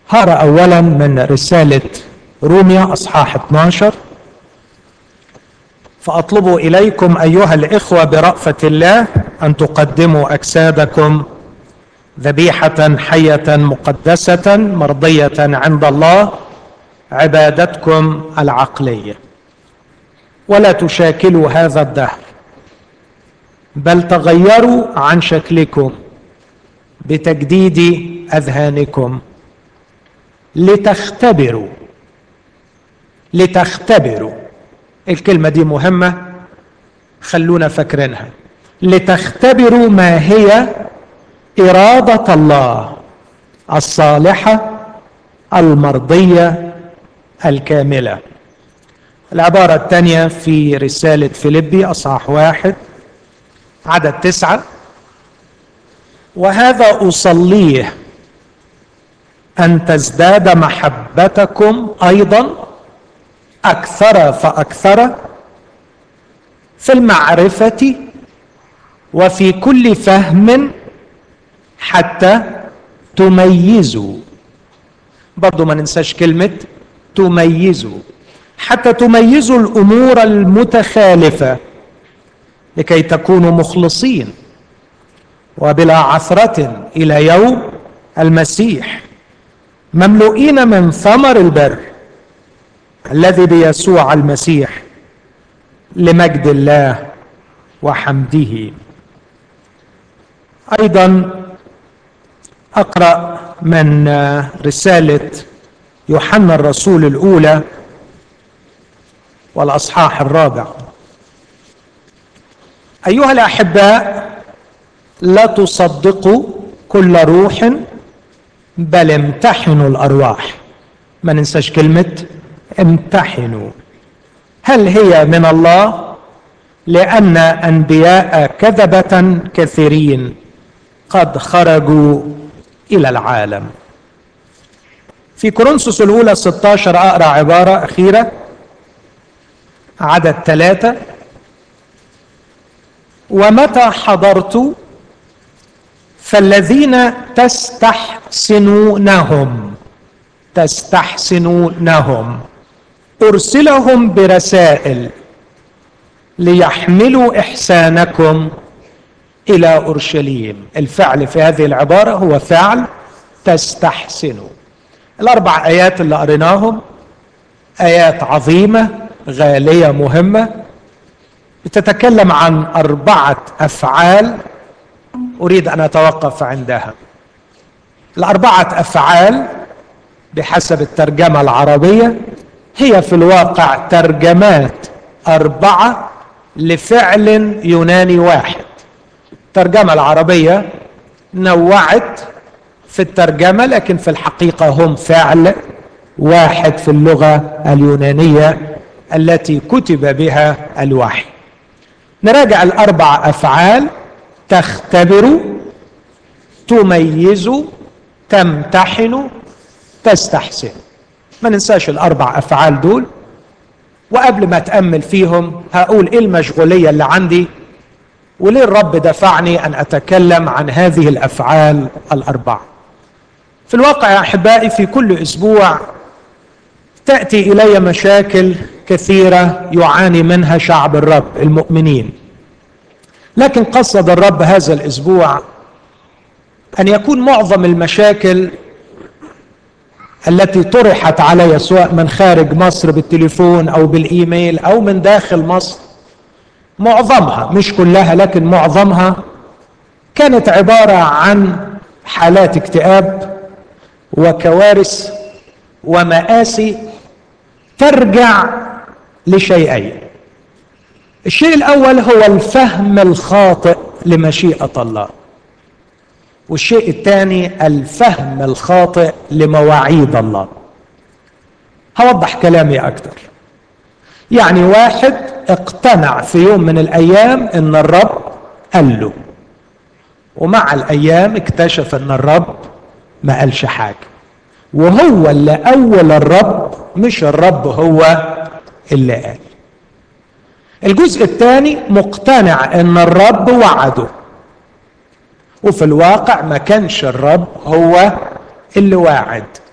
هقرأ أولا من رسالة روميا أصحاح 12. فأطلب إليكم أيها الإخوة برأفة الله أن تقدموا أجسادكم ذبيحة حية مقدسة مرضية عند الله عبادتكم العقلية، ولا تشاكلوا هذا الدهر، بل تغيروا عن شكلكم بتجديد أذهانكم لتختبروا. الكلمة دي مهمة، خلونا فاكرينها. لتختبروا ما هي إرادة الله الصالحة المرضية الكاملة. العبارة الثانية في رسالة فيليبي أصحاح 1 عدد 9: وهذا أصليه أن تزداد محبتكم أيضا أكثر فأكثر في المعرفة وفي كل فهم، حتى تميزوا. برضو ما ننساش كلمة تميزوا، حتى تميزوا الأمور المتخالفة، لكي تكونوا مخلصين وبلا عثرة إلى يوم المسيح، مملوئين من ثمر البر الذي بيسوع المسيح لمجد الله وحمده. أيضا أقرأ من رسالة يوحنا الرسول الأولى والأصحاح 4: أيها الأحباء، لا تصدقوا كل روح، بل امتحنوا الأرواح. ما ننساش كلمة امتحنوا، هل هي من الله؟ لأن أنبياء كذبة كثيرين قد خرجوا إلى العالم. في كورنثوس الأولى 16 أقرأ عبارة أخيرة عدد 3: ومتى حضرت فالذين تستحسنونهم أرسلهم برسائل ليحملوا إحسانكم إلى أورشليم. الفعل في هذه العبارة هو فعل تستحسنوا. الأربع آيات اللي قريناهم آيات عظيمة غالية مهمة، بتتكلم عن 4 أفعال أريد أن أتوقف عندها. ال4 أفعال بحسب الترجمة العربية هي في الواقع ترجمات 4 لفعل يوناني واحد. الترجمة العربية نوعت في الترجمة، لكن في الحقيقة هم فعل واحد في اللغة اليونانية التي كتب بها الوحي. نراجع ال4 أفعال: تختبروا، تميزوا، تمتحنوا، تستحسن. ما ننساش ال4 أفعال دول. وقبل ما أتأمل فيهم هقول إيه المشغولية اللي عندي وليه الرب دفعني أن أتكلم عن هذه الأفعال ال4. في الواقع يا أحبائي في كل أسبوع تأتي إلي مشاكل كثيرة يعاني منها شعب الرب المؤمنين، لكن قصد الرب هذا الأسبوع أن يكون معظم المشاكل التي طرحت علي سواء من خارج مصر بالتليفون أو بالإيميل أو من داخل مصر، معظمها مش كلها لكن معظمها كانت عبارة عن حالات اكتئاب وكوارث ومآسي ترجع لشيئين. الشيء الأول هو الفهم الخاطئ لمشيئة الله، والشيء الثاني الفهم الخاطئ لمواعيد الله. هوضح كلامي أكتر. يعني واحد اقتنع في يوم من الأيام أن الرب قال له، ومع الأيام اكتشف أن الرب ما قالش حاجة، وهو اللي أول الرب مش الرب هو اللي قال. الجزء الثاني مقتنع أن الرب وعده، وفي الواقع ما كانش الرب هو اللي واعد،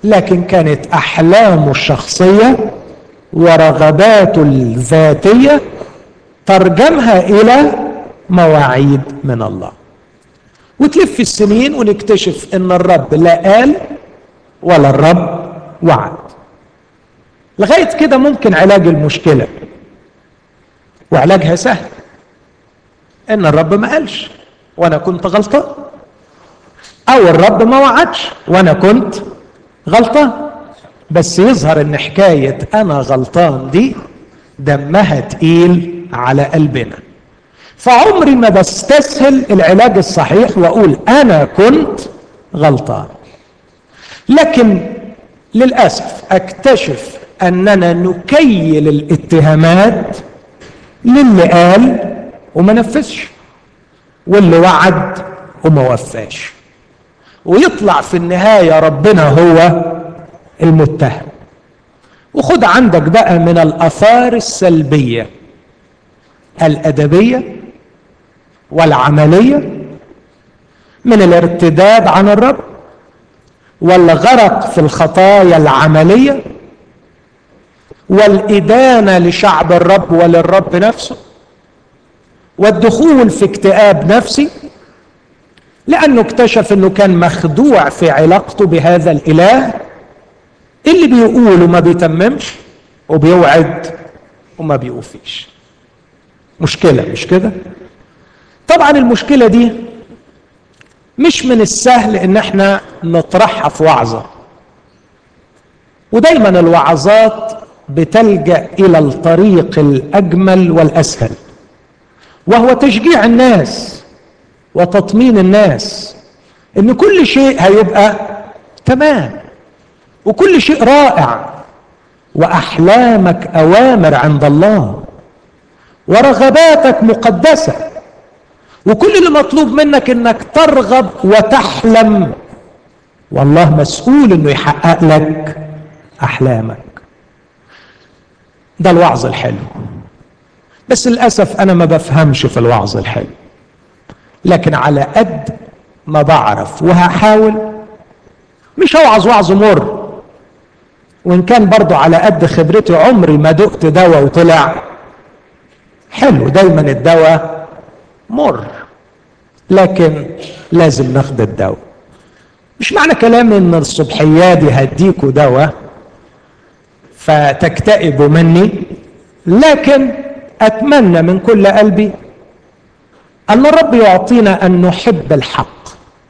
لكن كانت أحلامه الشخصية ورغباته الذاتية ترجمها إلى مواعيد من الله. وتلف السنين ونكتشف إن الرب لا قال ولا الرب وعد. لغاية كده ممكن علاج المشكلة، وعلاجها سهل، إن الرب ما قالش وأنا كنت غلطان، أو الرب ما وعدش وأنا كنت غلطان. بس يظهر إن حكاية أنا غلطان دي دمها تقيل على قلبنا، فعمري ما بستسهل العلاج الصحيح وأقول أنا كنت غلطان. لكن للأسف أكتشف أننا نكيل الاتهامات للي قال وما نفذش، واللي وعد وما وفاش، ويطلع في النهاية ربنا هو المتهم. وخد عندك بقى من الآثار السلبية الأدبية والعملية من الارتداد عن الرب والغرق في الخطايا العملية والإدانة لشعب الرب وللرب نفسه والدخول في اكتئاب نفسي، لأنه اكتشف أنه كان مخدوع في علاقته بهذا الإله اللي بيقول وما بيتممش وبيوعد وما بيوفيش. مشكلة مش كده؟ طبعا المشكلة دي مش من السهل ان احنا نطرحها في وعظة، ودايما الوعظات بتلجأ الى الطريق الاجمل والاسهل، وهو تشجيع الناس وتطمين الناس ان كل شيء هيبقى تمام وكل شيء رائع، واحلامك اوامر عند الله ورغباتك مقدسة، وكل اللي مطلوب منك انك ترغب وتحلم، والله مسؤول انه يحقق لك احلامك. ده الوعظ الحلو. بس للأسف انا ما بفهمش في الوعظ الحلو، لكن على قد ما بعرف وهحاول مش هوعظ وعظ مر، وان كان برضو على قد خبرتي عمري ما دقت دواء وطلع حلو. دايما الدواء مر، لكن لازم ناخد الدواء. مش معنى كلامي ان الصبحيات هديكوا دواء فتكتئبوا مني، لكن اتمنى من كل قلبي ان الرب يعطينا ان نحب الحق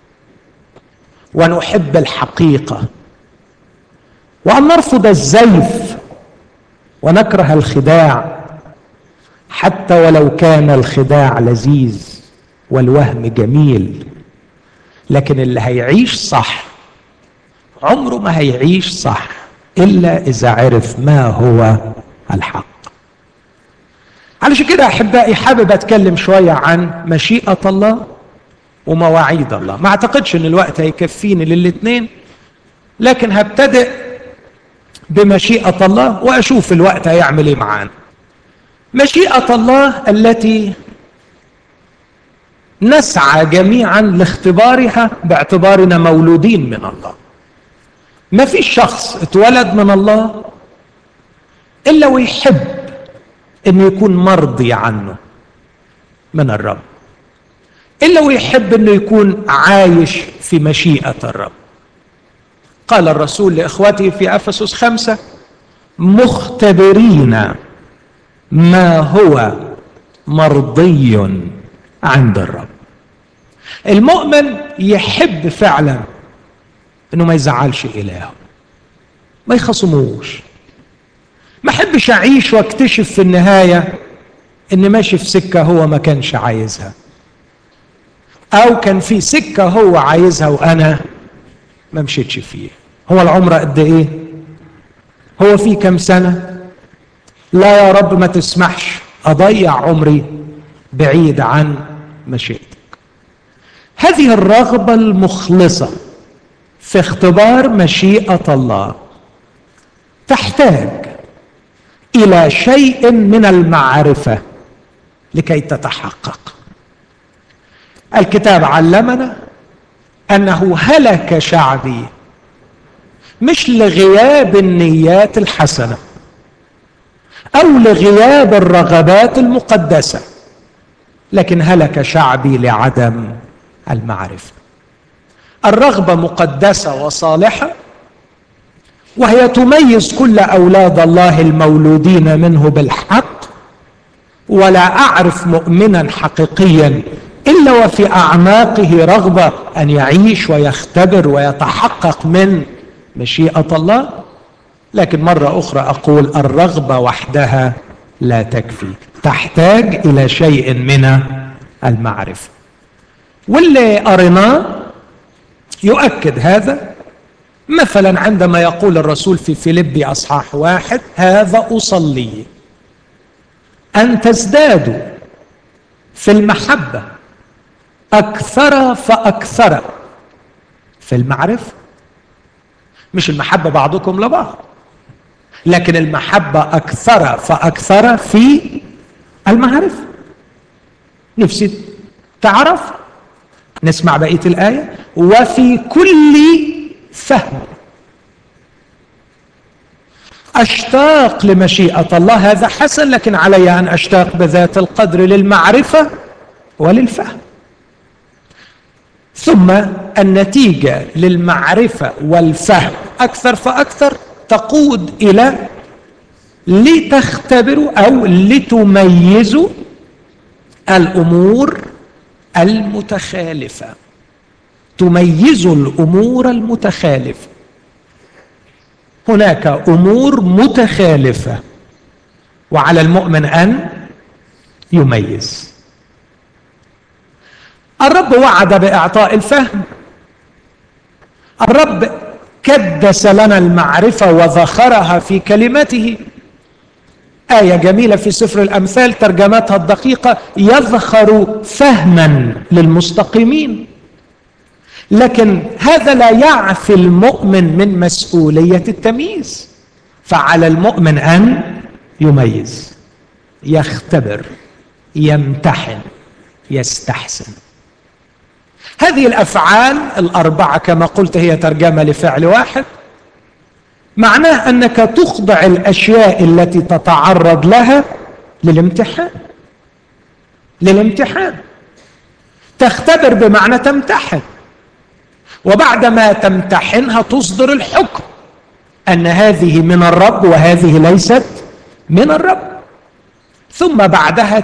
ونحب الحقيقة، وان نرفض الزيف ونكره الخداع، حتى ولو كان الخداع لذيذ والوهم جميل. لكن اللي هيعيش صح عمره ما هيعيش صح إلا إذا عرف ما هو الحق. علشان كده أحبائي حابب أتكلم شوية عن مشيئة الله ومواعيد الله. ما أعتقدش أن الوقت هيكفيني للاثنين، لكن هبتدئ بمشيئة الله وأشوف الوقت هيعمل إيه معانا. مشيئة الله التي نسعى جميعا لاختبارها باعتبارنا مولودين من الله. ما في شخص اتولد من الله إلا ويحب أنه يكون مرضي عنه من الرب، إلا ويحب أنه يكون عايش في مشيئة الرب. قال الرسول لإخوته في أفسس 5: مختبرين ما هو مرضي عند الرب. المؤمن يحب فعلا انه ما يزعلش الهه، ما يخصموش. ما احبش اعيش واكتشف في النهايه ان ماشي في سكه هو ما كانش عايزها، او كان في سكه هو عايزها وانا ما مشيتش فيه. هو العمر قد ايه؟ هو في كم سنه؟ لا يا رب ما تسمحش اضيع عمري بعيد عن مشيئتك. هذه الرغبة المخلصة في اختبار مشيئة الله تحتاج إلى شيء من المعرفة لكي تتحقق. الكتاب علمنا أنه هلك شعبي مش لغياب النيات الحسنة أو لغياب الرغبات المقدسة، لكن هلك شعبي لعدم المعرفة. الرغبة مقدسة وصالحة، وهي تميز كل أولاد الله المولودين منه بالحق، ولا أعرف مؤمنا حقيقيا إلا وفي أعماقه رغبة أن يعيش ويختبر ويتحقق من مشيئة الله. لكن مرة أخرى أقول الرغبة وحدها لا تكفي، تحتاج إلى شيء من المعرفة. واللي قرناه يؤكد هذا. مثلا عندما يقول الرسول في فيليبي أصحاح 1: هذا أصلي أن تزدادوا في المحبة أكثر فأكثر في المعرفة. مش المحبة بعضكم لبعض، لكن المحبة أكثر فأكثر في المعرفة. نفسي تعرف. نسمع بقية الآية: وفي كل فهم. أشتاق لمشيئة الله، هذا حسن، لكن علي أن أشتاق بذات القدر للمعرفة وللفهم. ثم النتيجة للمعرفة والفهم أكثر فأكثر تقود إلى لتختبروا أو لتميزوا الأمور المتخالفة. تميزوا الأمور المتخالفة. هناك أمور متخالفة، وعلى المؤمن أن يميز. الرب وعد بإعطاء الفهم. الرب كدس لنا المعرفة وذخرها في كلمته. آية جميلة في سفر الأمثال ترجمتها الدقيقة: يذخر فهما للمستقيمين. لكن هذا لا يعفي المؤمن من مسؤولية التمييز، فعلى المؤمن أن يميز، يختبر، يمتحن، يستحسن. هذه الأفعال الأربعة كما قلت هي ترجمة لفعل واحد. معناه أنك تخضع الأشياء التي تتعرض لها للامتحان. تختبر بمعنى تمتحن، وبعدما تمتحنها تصدر الحكم أن هذه من الرب وهذه ليست من الرب. ثم بعدها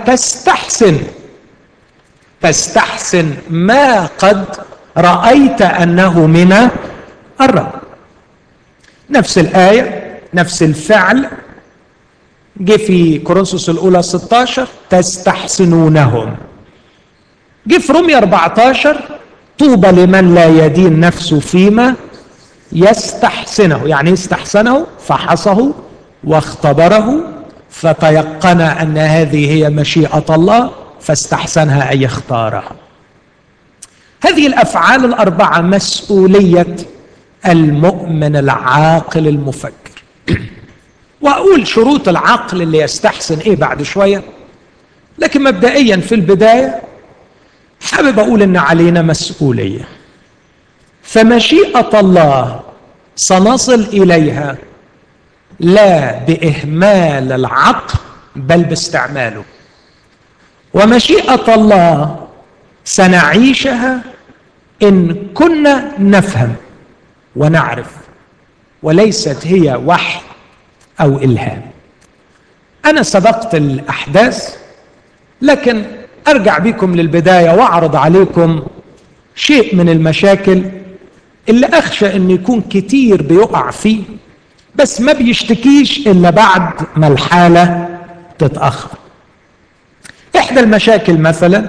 تستحسن ما قد رأيت أنه من الرب. نفس الآية، نفس الفعل جه في كورنثوس الأولى 16: تستحسنونهم. جه في رومية 14: طوبى لمن لا يدين نفسه فيما يستحسنه. يعني استحسنه، فحصه واختبره فتيقن أن هذه هي مشيئة الله فاستحسنها أي اختارها. هذه الأفعال الأربعة مسؤولية المؤمن العاقل المفكر. وأقول شروط العقل اللي يستحسن إيه بعد شوية، لكن مبدئيا في البداية حابب أقول إن علينا مسؤولية. فمشيئة الله سنصل إليها لا بإهمال العقل بل باستعماله، ومشيئة الله سنعيشها إن كنا نفهم ونعرف، وليست هي وحي أو إلهام. أنا سبقت الأحداث، لكن أرجع بكم للبداية وأعرض عليكم شيء من المشاكل اللي أخشى أن يكون كتير بيقع فيه، بس ما بيشتكيش إلا بعد ما الحالة تتأخر. إحدى المشاكل مثلا،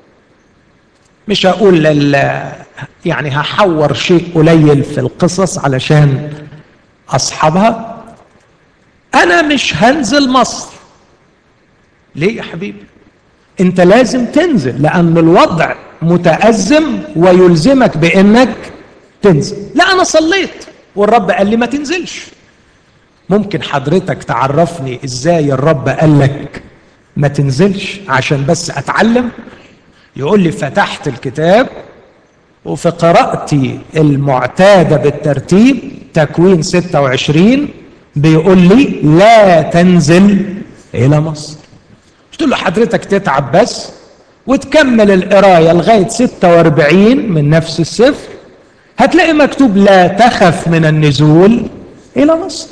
مش هقول يعني هحور شيء قليل في القصص علشان أصحابها. أنا مش هنزل مصر. ليه يا حبيبي؟ أنت لازم تنزل لأن الوضع متأزم ويلزمك بأنك تنزل. لا، أنا صليت والرب قال لي ما تنزلش. ممكن حضرتك تعرفني إزاي الرب قال لك ما تنزلش عشان بس أتعلم؟ يقول لي فتحت الكتاب وفي قراءتي المعتادة بالترتيب تكوين 26 بيقول لي لا تنزل إلى مصر. قلت له حضرتك تتعب بس وتكمل القراية لغاية 46 من نفس السفر، هتلاقي مكتوب لا تخف من النزول إلى مصر.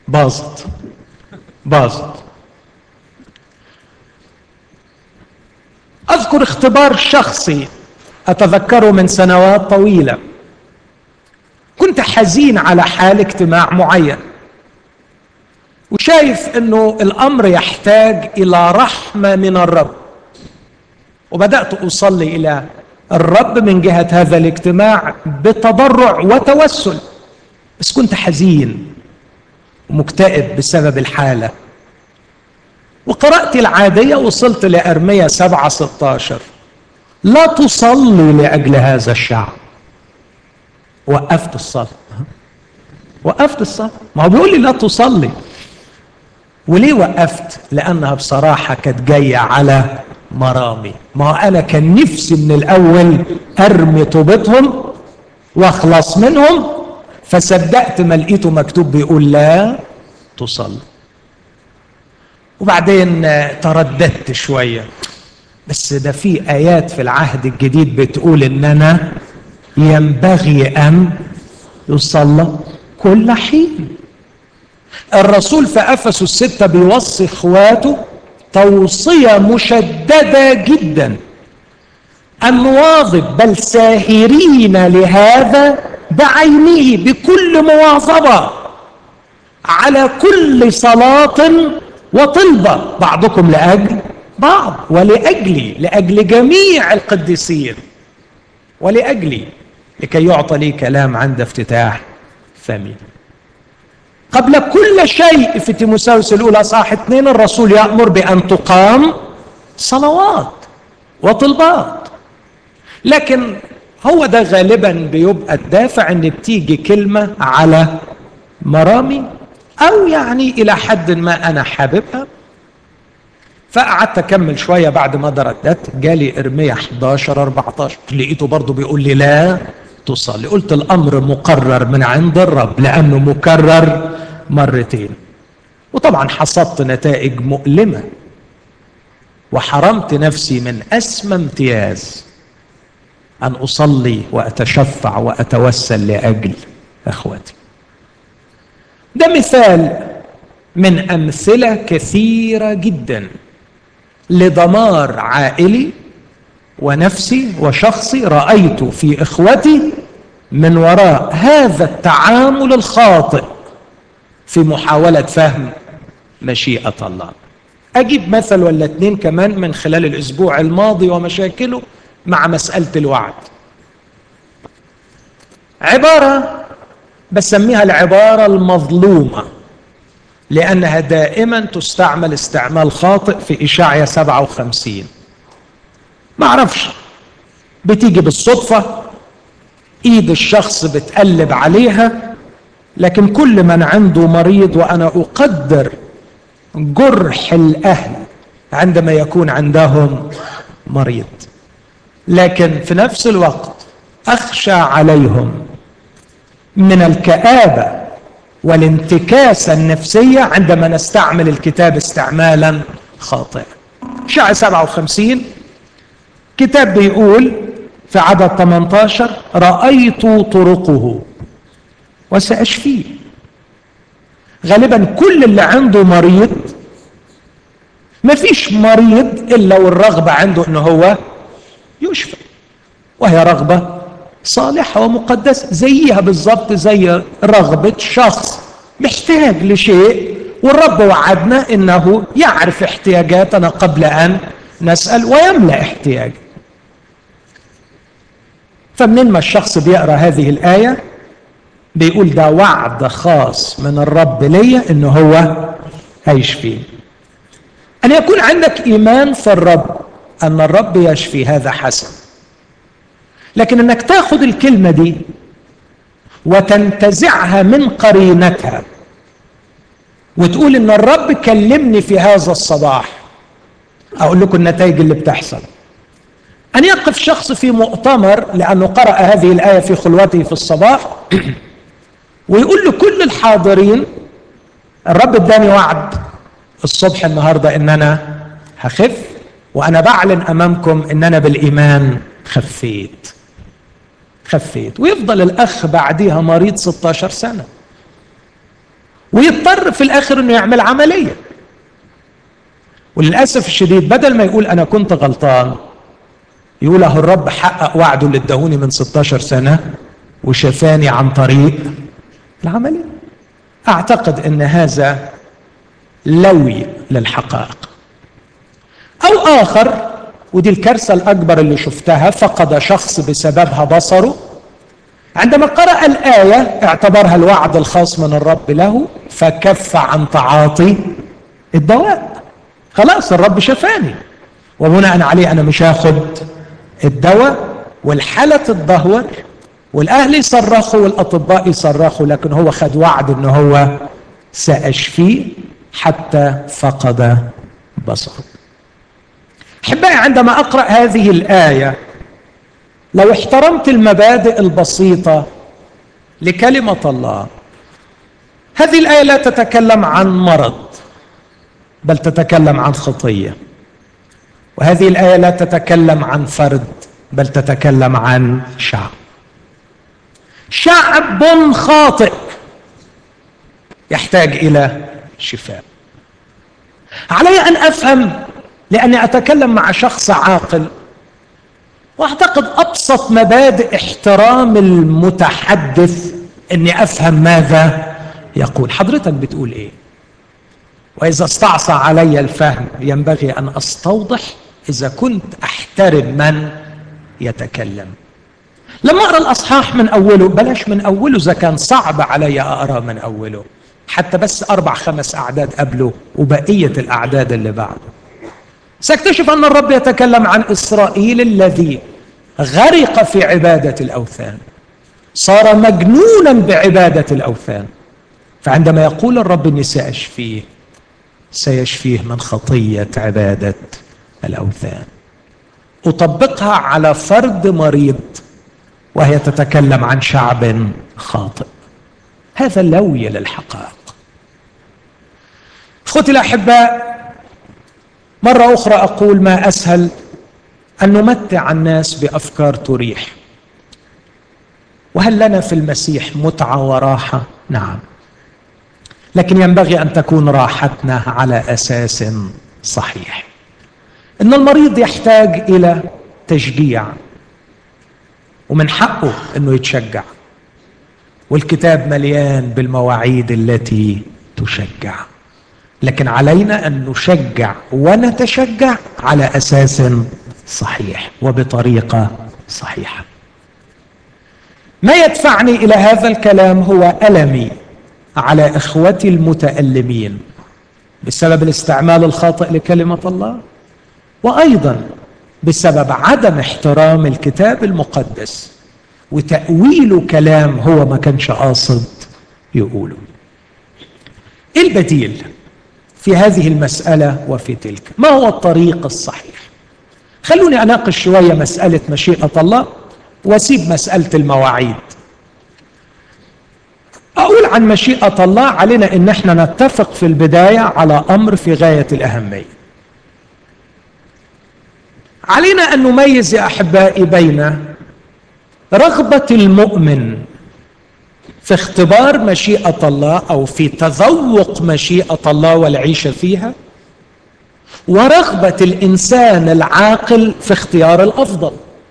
باظت. أذكر اختبار شخصي أتذكره من سنوات طويلة. كنت حزين على حال اجتماع معين، وشايف أنه الأمر يحتاج إلى رحمة من الرب، وبدأت أصلي إلى الرب من جهة هذا الاجتماع بتضرع وتوسل، بس كنت حزين ومكتئب بسبب الحالة. وقرأت العادية، وصلت لأرميا 7:16 لا تصلي لأجل هذا الشعب. وقفت الصلاة. ما هو بيقول لي لا تصلي. وليه وقفت؟ لأنها بصراحة كانت جاية على مرامي. ما هو أنا كان نفسي من الأول أرمي طوبتهم واخلص منهم، فصدقت ما لقيته مكتوب بيقول لا تصلي. وبعدين ترددت شوية، بس ده في آيات في العهد الجديد بتقول إننا ينبغي أن يصلى كل حين. الرسول في أفسس 6 بيوصي إخواته توصية مشددة جدا أن نواظب بل ساهرين لهذا بعينه بكل مواظبة على كل صلاة وطلبة بعضكم لأجل بعض لأجل جميع القديسين ولأجلي لكي يعطى لي كلام عند افتتاح فمي. قبل كل شيء في تيموثاوس الأولى صح 2 الرسول يأمر بأن تقام صلوات وطلبات، لكن هو ده غالبا بيبقى الدافع ان بتيجي كلمة على مرامي او يعني الى حد ما انا حاببها. فقعدت اكمل شوية بعد ما ترددت، جالي ارميا 11:14 لقيته برضو بيقول لي لا تصلي. قلت الامر مقرر من عند الرب لانه مكرر مرتين، وطبعا حصدت نتائج مؤلمة وحرمت نفسي من اسمى امتياز أن أصلي وأتشفع وأتوسل لأجل أخواتي. ده مثال من أمثلة كثيرة جدا لدمار عائلي ونفسي وشخصي رأيته في إخوتي من وراء هذا التعامل الخاطئ في محاولة فهم مشيئة الله. أجيب مثل ولا 2 كمان من خلال الأسبوع الماضي ومشاكله مع مسألة الوعد. عبارة بسميها العبارة المظلومة لأنها دائما تستعمل استعمال خاطئ في إشعيا 57. ما أعرفش، بتيجي بالصدفة، إيد الشخص بتقلب عليها، لكن كل من عنده مريض، وأنا أقدر جرح الأهل عندما يكون عندهم مريض، لكن في نفس الوقت أخشى عليهم من الكآبة والانتكاسة النفسية عندما نستعمل الكتاب استعمالا خاطئا. إشعياء 57 كتاب بيقول في عدد 18 رأيت طرقه وسأشفيه. غالبا كل اللي عنده مريض، ما فيش مريض إلا والرغبة عنده إنه هو يشفى، وهي رغبة صالحة ومقدسة، زيها بالضبط زي رغبة شخص محتاج لشيء، والرب وعدنا إنه يعرف احتياجاتنا قبل أن نسأل ويملأ احتياج. فمن ما الشخص بيقرأ هذه الآية بيقول ده وعد خاص من الرب ليا إنه هو هيشفي. أن يكون عندك إيمان في الرب أن الرب يشفي هذا حسن، لكن أنك تأخذ الكلمة دي وتنتزعها من قرينتها وتقول إن الرب كلمني في هذا الصباح. أقول لكم النتائج اللي بتحصل. أن يقف شخص في مؤتمر لأنه قرأ هذه الآية في خلوته في الصباح ويقول لكل الحاضرين الرب اداني وعد الصبح النهارده ان انا هخف، وانا بعلن امامكم ان انا بالايمان خفيت. ويفضل الاخ بعديها مريض 16 سنه، ويضطر في الاخر انه يعمل عمليه. وللاسف الشديد بدل ما يقول انا كنت غلطان، يقول اهو الرب حقق وعده اللي اداهوني من 16 سنه وشفاني عن طريق العمليه. اعتقد ان هذا لوي للحقائق. او اخر، ودي الكارثه الاكبر اللي شفتها، فقد شخص بسببها بصره. عندما قرأ الآية اعتبرها الوعد الخاص من الرب له، فكف عن تعاطي الدواء. خلاص الرب شفاني، وبناء عليه انا مش هاخد الدواء، والحالة تتدهور، والاهل يصرخوا والاطباء يصرخوا، لكن هو خد وعد ان هو سأشفيه حتى فقد بصره. احبائي، عندما اقرأ هذه الآية، لو احترمت المبادئ البسيطة لكلمة الله، هذه الآية لا تتكلم عن مرض بل تتكلم عن خطية، وهذه الآية لا تتكلم عن فرد بل تتكلم عن شعب خاطئ يحتاج إلى شفاء. علي أن أفهم، لأني أتكلم مع شخص عاقل، واعتقد ابسط مبادئ احترام المتحدث اني افهم ماذا يقول. حضرتك بتقول ايه؟ واذا استعصى علي الفهم ينبغي ان استوضح اذا كنت احترم من يتكلم. لما اقرا الاصحاح من اوله، بلاش من اوله اذا كان صعب علي اقرا من اوله، حتى بس 4-5 اعداد قبله وبقيه الاعداد اللي بعده، ساكتشف ان الرب يتكلم عن اسرائيل الذي غرق في عبادة الاوثان، صار مجنونا بعبادة الاوثان. فعندما يقول الرب اني سيشفيه من خطية عبادة الاوثان، اطبقها على فرد مريض وهي تتكلم عن شعب خاطئ. هذا لوي للحقائق. اخوتي الاحباء، مرة أخرى أقول ما أسهل أن نمتع الناس بأفكار تريح. وهل لنا في المسيح متعة وراحة؟ نعم، لكن ينبغي أن تكون راحتنا على أساس صحيح. إن المريض يحتاج إلى تشجيع، ومن حقه أنه يتشجع، والكتاب مليان بالمواعيد التي تشجع، لكن علينا أن نشجع ونتشجع على أساس صحيح وبطريقة صحيحة. ما يدفعني إلى هذا الكلام هو ألمي على إخوتي المتألمين بسبب الاستعمال الخاطئ لكلمة الله، وأيضا بسبب عدم احترام الكتاب المقدس وتأويل كلام هو ما كانش قاصد يقوله. إيه البديل في هذه المسألة وفي تلك؟ ما هو الطريق الصحيح؟ خلوني أناقش شوية مسألة مشيئة الله وأسيب مسألة المواعيد. أقول عن مشيئة الله علينا إن احنا نتفق في البداية على أمر في غاية الأهمية. علينا أن نميز يا أحبائي بين رغبة المؤمن في اختبار مشيئة الله أو في تذوق مشيئة الله والعيش فيها، ورغبة الإنسان العاقل في اختيار الأفضل.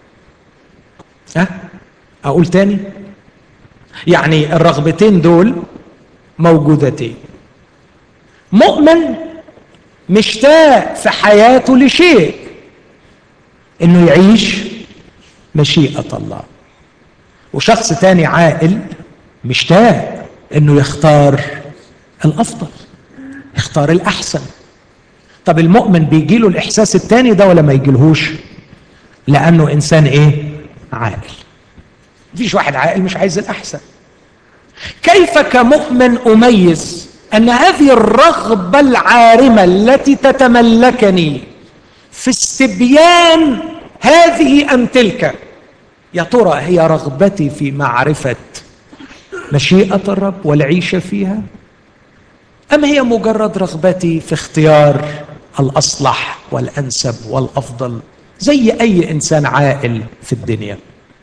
أقول تاني، يعني الرغبتين دول موجودتين. مؤمن مشتاق في حياته لشيء، إنه يعيش مشيئة الله، وشخص تاني عاقل مشتاق إنه يختار الأفضل، يختار الأحسن. طب المؤمن بيجيله الإحساس التاني ده ولا ما يجيلهوش؟ لأنه إنسان إيه؟ عاقل. مفيش واحد عاقل مش عايز الأحسن. كيف كمؤمن أميز أن هذه الرغبة العارمة التي تتملكني في استبيان هذه أم تلك، يا ترى هي رغبتي في معرفة مشيئة الرب والعيش فيها، أم هي مجرد رغبتي في اختيار الأصلح والأنسب والأفضل زي أي إنسان عاقل في الدنيا؟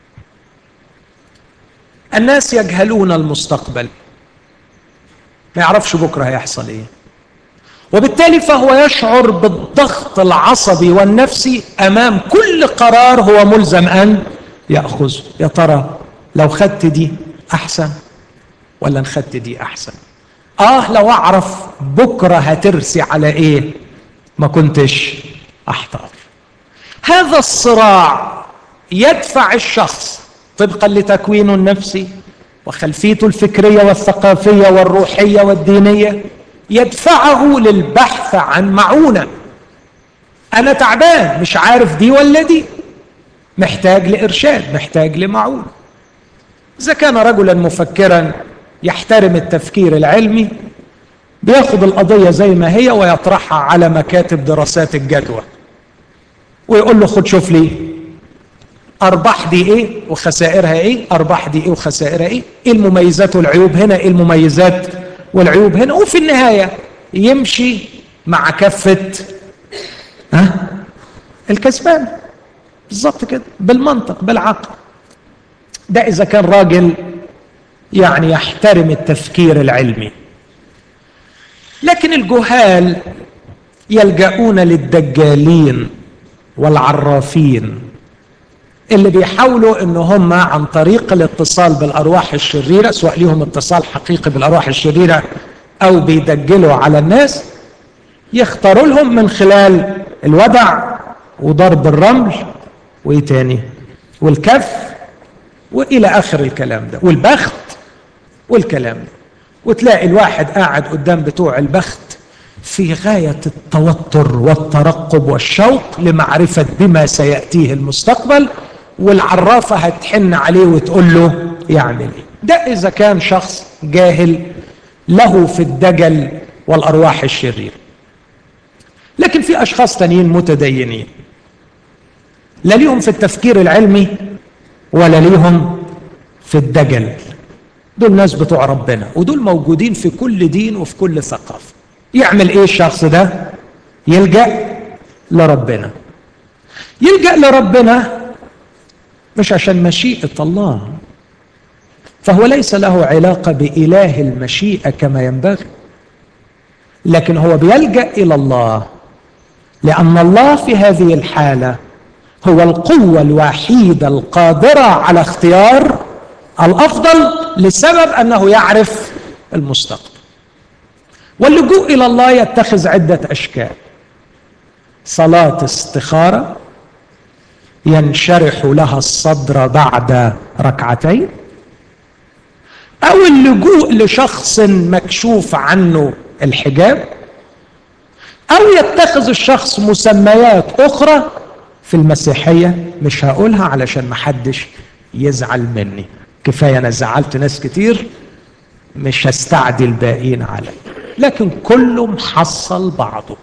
الناس يجهلون المستقبل، ما يعرفش بكرة هيحصل إيه، وبالتالي فهو يشعر بالضغط العصبي والنفسي أمام كل قرار هو ملزم أن يأخذه. يا ترى لو خدت دي أحسن ولا إن خدت دي أحسن؟ لو أعرف بكرة هترسي على إيه ما كنتش أحتار. هذا الصراع يدفع الشخص طبقا لتكوينه النفسي وخلفيته الفكرية والثقافية والروحية والدينية، يدفعه للبحث عن معونة. أنا تعبان مش عارف دي ولا دي، محتاج لإرشاد، محتاج لمعونة. إذا كان رجلا مفكرا يحترم التفكير العلمي، بياخد القضية زي ما هي ويطرحها على مكاتب دراسات الجدوى ويقول له خد شوف لي أرباح دي إيه وخسائرها إيه، أرباح دي إيه وخسائرها إيه، إيه المميزات والعيوب هنا، إيه المميزات والعيوب هنا، وفي النهاية يمشي مع كفة الكسبان. بالضبط كده، بالمنطق بالعقل. ده إذا كان راجل يعني يحترم التفكير العلمي. لكن الجهال يلجؤون للدجالين والعرافين اللي بيحاولوا ان هم عن طريق الاتصال بالارواح الشريره، سواء ليهم اتصال حقيقي بالارواح الشريره او بيدجلوا على الناس، يختاروا لهم من خلال الودع وضرب الرمل وايه تاني والكف والى اخر الكلام ده والبخت والكلام ده. وتلاقي الواحد قاعد قدام بتوع البخت في غاية التوتر والترقب والشوق لمعرفة بما سيأتيه المستقبل، والعرافة هتحن عليه وتقول له يعمل ايه. ده إذا كان شخص جاهل له في الدجل والأرواح الشريرة. لكن في أشخاص تانيين متدينين لا ليهم في التفكير العلمي ولا ليهم في الدجل. دول ناس بتوع ربنا، ودول موجودين في كل دين وفي كل ثقافة. يعمل ايه الشخص ده؟ يلجأ لربنا. يلجأ لربنا مش عشان مشيئة الله، فهو ليس له علاقة بإله المشيئة كما ينبغي، لكن هو بيلجأ إلى الله لأن الله في هذه الحالة هو القوة الوحيدة القادرة على اختيار الأفضل، لسبب أنه يعرف المستقبل. واللجوء إلى الله يتخذ عدة أشكال: صلاة استخارة ينشرح لها الصدر بعد ركعتين، أو اللجوء لشخص مكشوف عنه الحجاب، أو يتخذ الشخص مسميات أخرى في المسيحية مش هقولها علشان محدش يزعل مني، كفاية أنا زعلت ناس كتير مش هستعدي الباقين علي، لكن كله محصل بعضه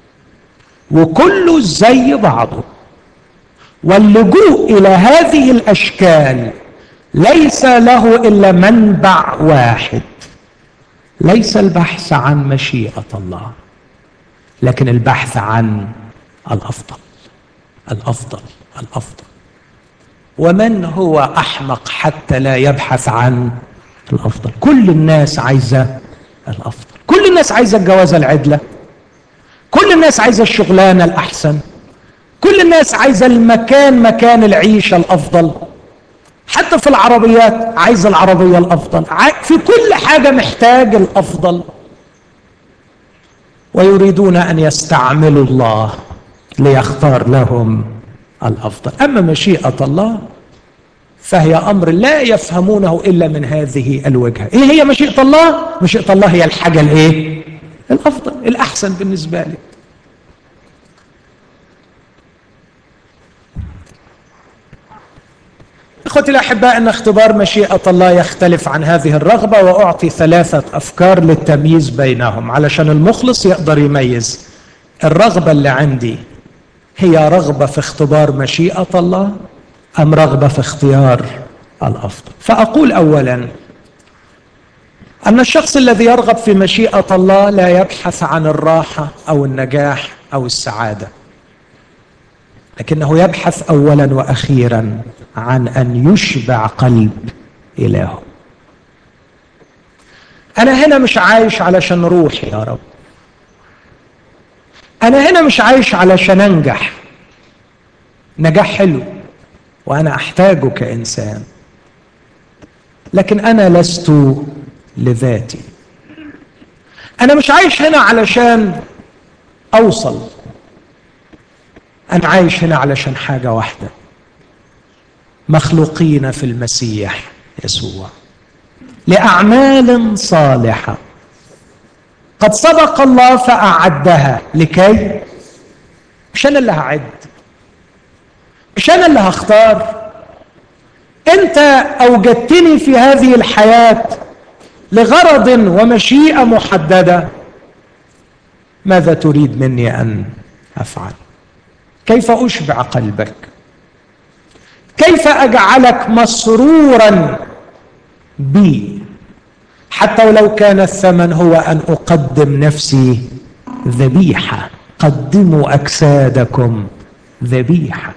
وكله زي بعضه. واللجوء إلى هذه الأشكال ليس له إلا منبع واحد، ليس البحث عن مشيئة الله، لكن البحث عن الأفضل الأفضل الأفضل. ومن هو أحمق حتى لا يبحث عن الأفضل؟ كل الناس عايزة الأفضل، كل الناس عايزة الجوازة العدلة، كل الناس عايزة الشغلانة الأحسن، كل الناس عايزة مكان العيشة الأفضل، حتى في العربيات عايزة العربية الأفضل، في كل حاجة محتاج الأفضل. ويريدون أن يستعملوا الله ليختار لهم الأفضل. أما مشيئة الله فهي أمر لا يفهمونه إلا من هذه الوجهة. إيه هي مشيئة الله؟ مشيئة الله هي الحاجة الإيه؟ الأفضل، الأحسن بالنسبة لي. أخوتي الأحباء، أن اختبار مشيئة الله يختلف عن هذه الرغبة، وأعطي 3 أفكار للتمييز بينهم علشان المخلص يقدر يميز الرغبة اللي عندي هي رغبة في اختبار مشيئة الله أم رغبة في اختيار الأفضل. فأقول أولا أن الشخص الذي يرغب في مشيئة الله لا يبحث عن الراحة أو النجاح أو السعادة، لكنه يبحث أولا وأخيرا عن أن يشبع قلب إلهه. أنا هنا مش عايش علشان روحي يا رب، أنا هنا مش عايش علشان أنجح، نجاح حلو وأنا أحتاجه كإنسان، لكن أنا لست لذاتي. أنا مش عايش هنا علشان أوصل، أنا عايش هنا علشان حاجة واحدة: مخلوقين في المسيح يسوع لأعمال صالحة قد سبق الله فأعدها لكي، مش أنا اللي هعد، مش أنا اللي هختار، أنت أوجدتني في هذه الحياة لغرض ومشيئة محددة. ماذا تريد مني أن أفعل؟ كيف أشبع قلبك؟ كيف أجعلك مسرورا بي حتى ولو كان الثمن هو أن أقدم نفسي ذبيحة؟ قدموا أجسادكم ذبيحة.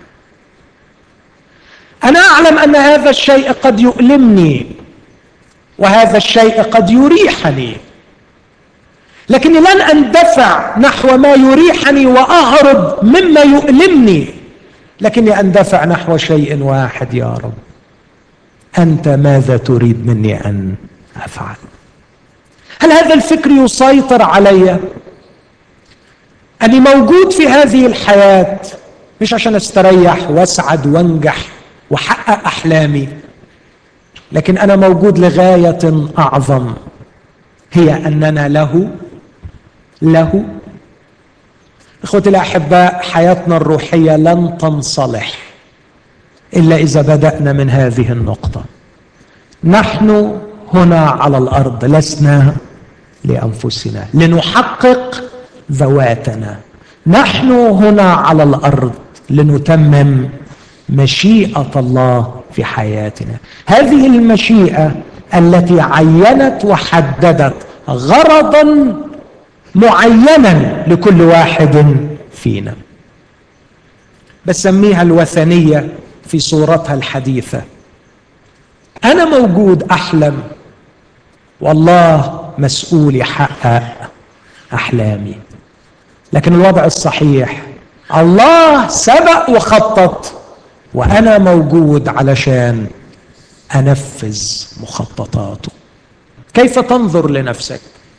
أنا أعلم أن هذا الشيء قد يؤلمني وهذا الشيء قد يريحني، لكني لن أندفع نحو ما يريحني وأهرب مما يؤلمني، لكني أندفع نحو شيء واحد: يا رب أنت ماذا تريد مني أن أفعل؟ هل هذا الفكر يسيطر علي؟ أني موجود في هذه الحياة مش عشان استريح واسعد وانجح وحقق أحلامي، لكن أنا موجود لغاية أعظم، هي أننا له. إخوتي الأحباء، حياتنا الروحية لن تنصلح إلا إذا بدأنا من هذه النقطة: نحن هنا على الأرض لسنا لأنفسنا لنحقق ذواتنا، نحن هنا على الأرض لنتمم مشيئة الله في حياتنا. هذه المشيئة التي عينت وحددت غرضا معينا لكل واحد فينا، بسميها الوثنية في صورتها الحديثة. أنا موجود أحلم والله مسؤول يحقق أحلامي، لكن الوضع الصحيح الله سبق وخطط وأنا موجود علشان أنفذ مخططاته. كيف تنظر لنفسك؟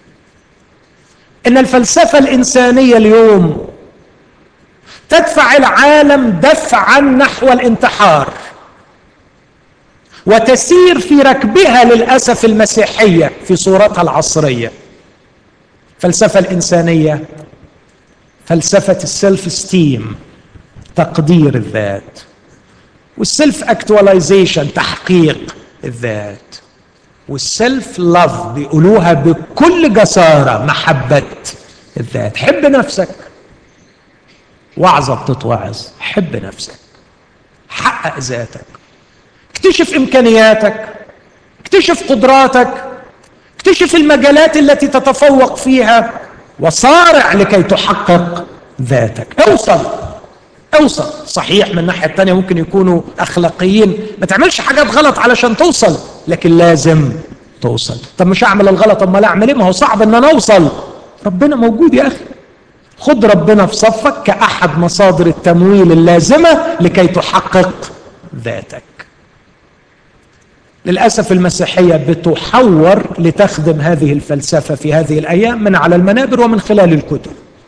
إن الفلسفة الإنسانية اليوم تدفع العالم دفعا نحو الانتحار، وتسير في ركبها للأسف المسيحية في صورتها العصرية. الفلسفة الإنسانية فلسفة السيلف ستيم، تقدير الذات، والسيلف اكتواليزيشن، تحقيق الذات، والسيلف لاف بيقولوها بكل جسارة، محبة الذات. حب نفسك، وعظة بتتوعظ، حب نفسك، حقق ذاتك، اكتشف إمكانياتك، اكتشف قدراتك، اكتشف المجالات التي تتفوق فيها، وصارع لكي تحقق ذاتك. اوصل. صحيح من الناحية التانية ممكن يكونوا أخلاقيين، ما تعملش حاجات غلط علشان توصل، لكن لازم توصل. طب مش أعمل الغلط، طب ما لا أعمل إيه؟ ما هو صعب إن أنا أوصل. ربنا موجود يا أخي، خد ربنا في صفك كأحد مصادر التمويل اللازمة لكي تحقق ذاتك. للأسف المسيحية بتحور لتخدم هذه الفلسفة في هذه الأيام من على المنابر ومن خلال الكتب.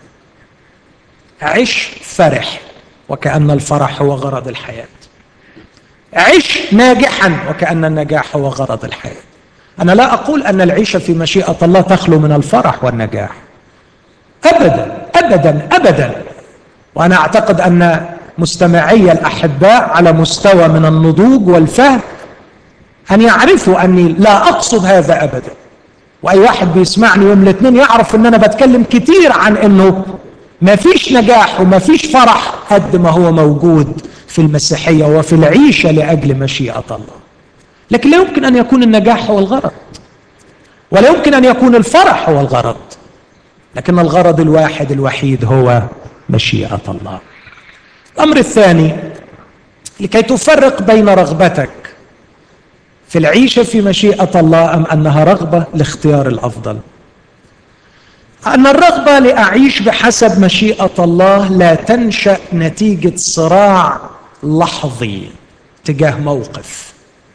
عش فرح وكأن الفرح هو غرض الحياة، عش ناجحا وكأن النجاح هو غرض الحياة. أنا لا أقول أن العيشة في مشيئة الله تخلو من الفرح والنجاح، أبدا أبدا أبدا. وأنا أعتقد أن مستمعي الأحباء على مستوى من النضوج والفهم أن يعرفوا أني لا أقصد هذا أبدا. وأي واحد بيسمعني يوم الاثنين يعرف أن أنا بتكلم كتير عن أنه ما فيش نجاح وما فيش فرح قد ما هو موجود في المسيحية وفي العيشة لأجل مشيئة الله. لكن لا يمكن أن يكون النجاح هو الغرض. ولا يمكن أن يكون الفرح هو الغرض، لكن الغرض الواحد الوحيد هو مشيئة الله. الأمر الثاني، لكي تفرق بين رغبتك في العيشة في مشيئة الله أم أنها رغبة لاختيار الأفضل. أن الرغبة لأعيش بحسب مشيئة الله لا تنشأ نتيجة صراع لحظي تجاه موقف،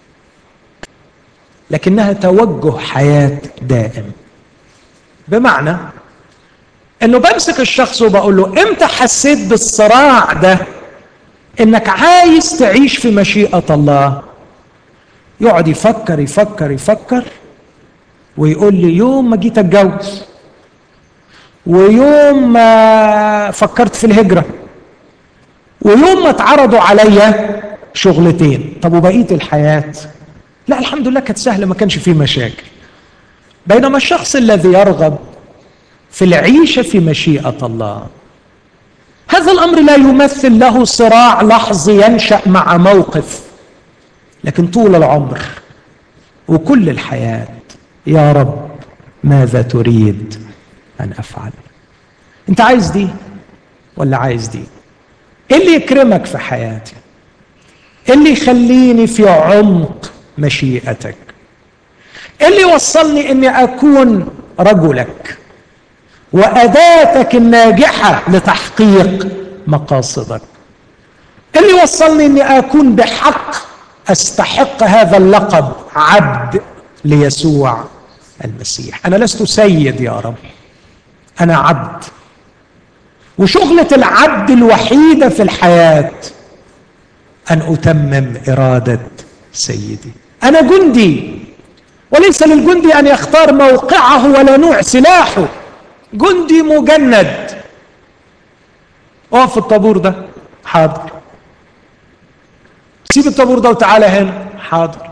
لكنها توجه حياة دائم. بمعنى أنه بمسك الشخص وبقول له إمتى حسيت بالصراع ده إنك عايز تعيش في مشيئة الله؟ يقعد يفكر يفكر يفكر ويقول لي يوم ما جيت أتجوز، ويوم ما فكرت في الهجرة، ويوم ما اتعرضوا عليا شغلتين. طب وبقية الحياة؟ لا الحمد لله كانت سهلة، ما كانش فيه مشاكل. بينما الشخص الذي يرغب في العيشة في مشيئة الله، هذا الأمر لا يمثل له صراع لحظي ينشأ مع موقف، لكن طول العمر وكل الحياة يا رب ماذا تريد أن أفعل؟ أنت عايز دي ولا عايز دي؟ إيه اللي يكرمك في حياتي؟ إيه اللي يخليني في عمق مشيئتك؟ إيه اللي يوصلني أني أكون رجلك وأداتك الناجحة لتحقيق مقاصدك؟ إيه اللي يوصلني أني أكون بحق أستحق هذا اللقب عبد ليسوع المسيح؟ أنا لست سيد يا رب، أنا عبد، وشغلة العبد الوحيدة في الحياة أن أتمم إرادة سيدي. أنا جندي، وليس للجندي أن يختار موقعه ولا نوع سلاحه. جندي مجند. اقف في الطابور ده، حاضر. سيب الطابور ده وتعالى هنا، حاضر.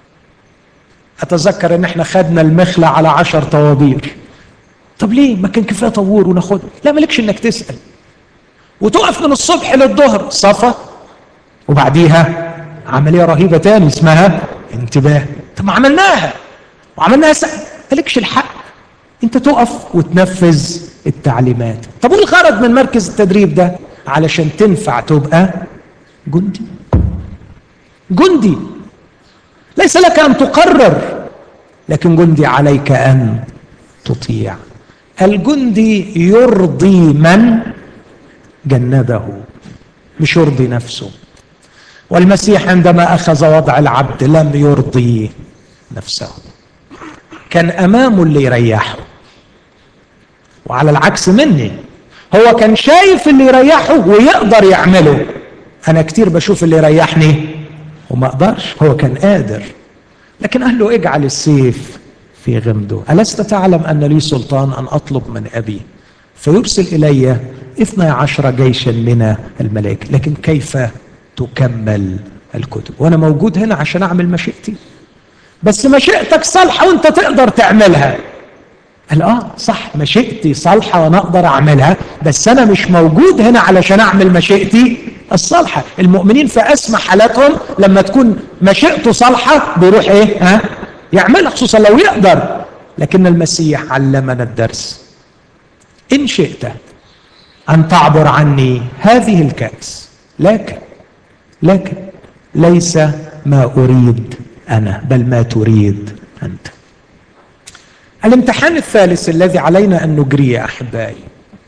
أتذكر أن احنا خدنا المخلة على 10 طوابير. طب ليه؟ ما كان كفاية طابور وناخدها؟ لا مالكش انك تسأل. وتقف من الصبح للظهر صفا، وبعديها عملية رهيبة تاني اسمها انتباه. طب ما عملناها وعملناها مالكش الحق انت تقف وتنفذ التعليمات. طب وايه الغرض من مركز التدريب ده؟ علشان تنفع تبقى جندي. جندي ليس لك ان تقرر، لكن جندي عليك ان تطيع. الجندي يرضي من جنده، مش يرضي نفسه. والمسيح عندما أخذ وضع العبد لم يرضي نفسه، كان أمامه اللي يريحه. وعلى العكس مني، هو كان شايف اللي يريحه ويقدر يعمله. أنا كتير بشوف اللي يريحني وما أقدرش، هو كان قادر. لكن قال له اجعل السيف في غمده، ألست تعلم أن لي سلطان أن أطلب من أبي فيرسل إلي 12 جيشا من الملائكة؟ لكن كيف تكمل الكتب؟ وأنا موجود هنا عشان أعمل مشيئتي، بس مشيئتك صالحة وأنت تقدر تعملها. قال صح، مشيئتي صالحة وأنا أقدر أعملها، بس أنا مش موجود هنا علشان أعمل مشيئتي الصالحة. المؤمنين في أسمى حالاتهم لما تكون مشيئته صالحة بيروح يعملها، خصوصا لو يقدر. لكن المسيح علمنا الدرس: إن شئت أن تعبر عني هذه الكأس، لكن ليس ما أريد أنا بل ما تريد أنت. الامتحان الثالث الذي علينا أن نجريه أحبائي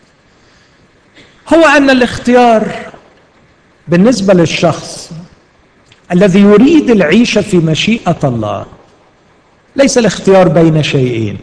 هو أن الاختيار بالنسبة للشخص الذي يريد العيش في مشيئة الله ليس الاختيار بين شيئين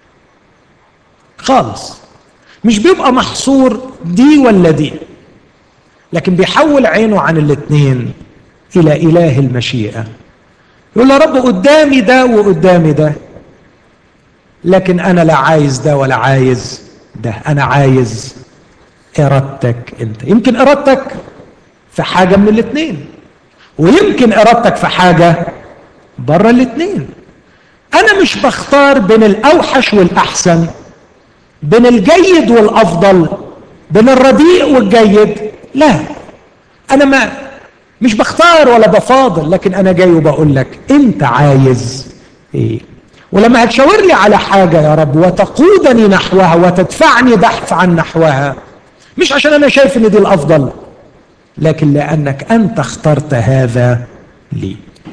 خالص. مش بيبقى محصور دي ولا دي، لكن بيحول عينه عن الاثنين إلى إله المشيئة. يقول يا رب قدامي ده وقدامي ده، لكن أنا لا عايز ده ولا عايز ده، أنا عايز إرادتك أنت. يمكن إرادتك في حاجة من الاثنين، ويمكن إرادتك في حاجة بره الاثنين. أنا مش بختار بين الأوحش والأحسن، بين الجيد والأفضل، بين الرديء والجيد. لا، أنا مش بختار ولا بفاضل، لكن أنا جاي وبقول لك أنت عايز إيه. ولما هتشاور لي على حاجة يا رب وتقودني نحوها وتدفعني بحث عن نحوها، مش عشان أنا شايف إن دي الأفضل، لكن لأنك أنت اخترت هذا لي.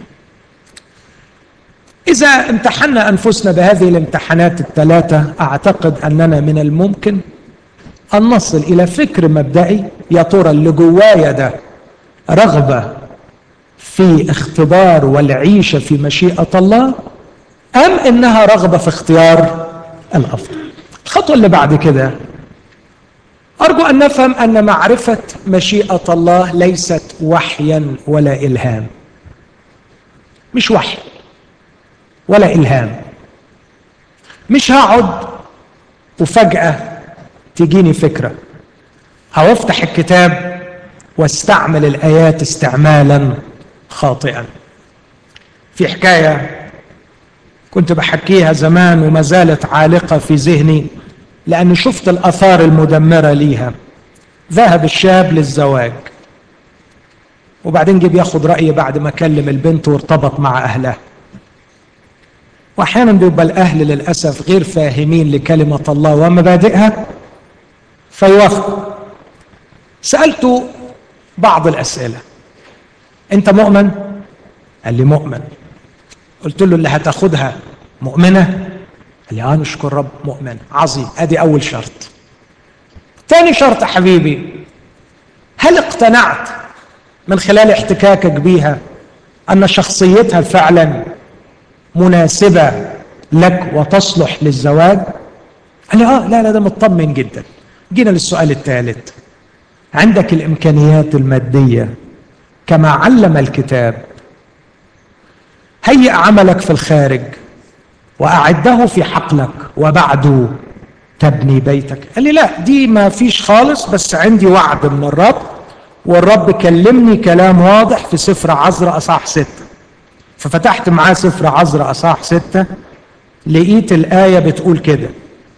إذا امتحنا أنفسنا بهذه الامتحانات الثلاثة، أعتقد أننا من الممكن أن نصل إلى فكر مبدئي: يا ترى اللي جوايا ده رغبة في اختبار والعيشة في مشيئة الله، أم إنها رغبة في اختيار الأفضل؟ الخطوة اللي بعد كده أرجو أن نفهم أن معرفة مشيئة الله ليست وحيا ولا إلهام. مش وحي ولا إلهام. مش هقعد وفجأة تجيني فكرة أو أفتح الكتاب واستعمل الآيات استعمالا خاطئا. في حكاية كنت بحكيها زمان وما زالت عالقة في ذهني لأني شفت الآثار المدمرة ليها. ذهب الشاب للزواج، وبعدين جه بياخد رأي بعد ما كلم البنت وارتبط مع أهلها. وأحيانا بيبقى الأهل للأسف غير فاهمين لكلمة الله ومبادئها فيوافقوا. سألته بعض الأسئلة: أنت مؤمن؟ قال لي مؤمن. قلت له: اللي هتاخدها مؤمنة؟ قال لي نشكر رب مؤمن. عظيم، ادي اول شرط. ثاني شرط يا حبيبي: هل اقتنعت من خلال احتكاكك بيها ان شخصيتها فعلا مناسبة لك وتصلح للزواج؟ قال لي لا ده مطمن جدا. جينا للسؤال الثالث: عندك الامكانيات المادية كما علم الكتاب؟ هيئ عملك في الخارج وأعده في حقلك وبعده تبني بيتك. قال لي لا دي ما فيش خالص، بس عندي وعد من الرب، والرب كلمني كلام واضح في سفر عزرا أصحاح 6. ففتحت معاه سفر عزرا أصحاح 6، لقيت الآية بتقول كده.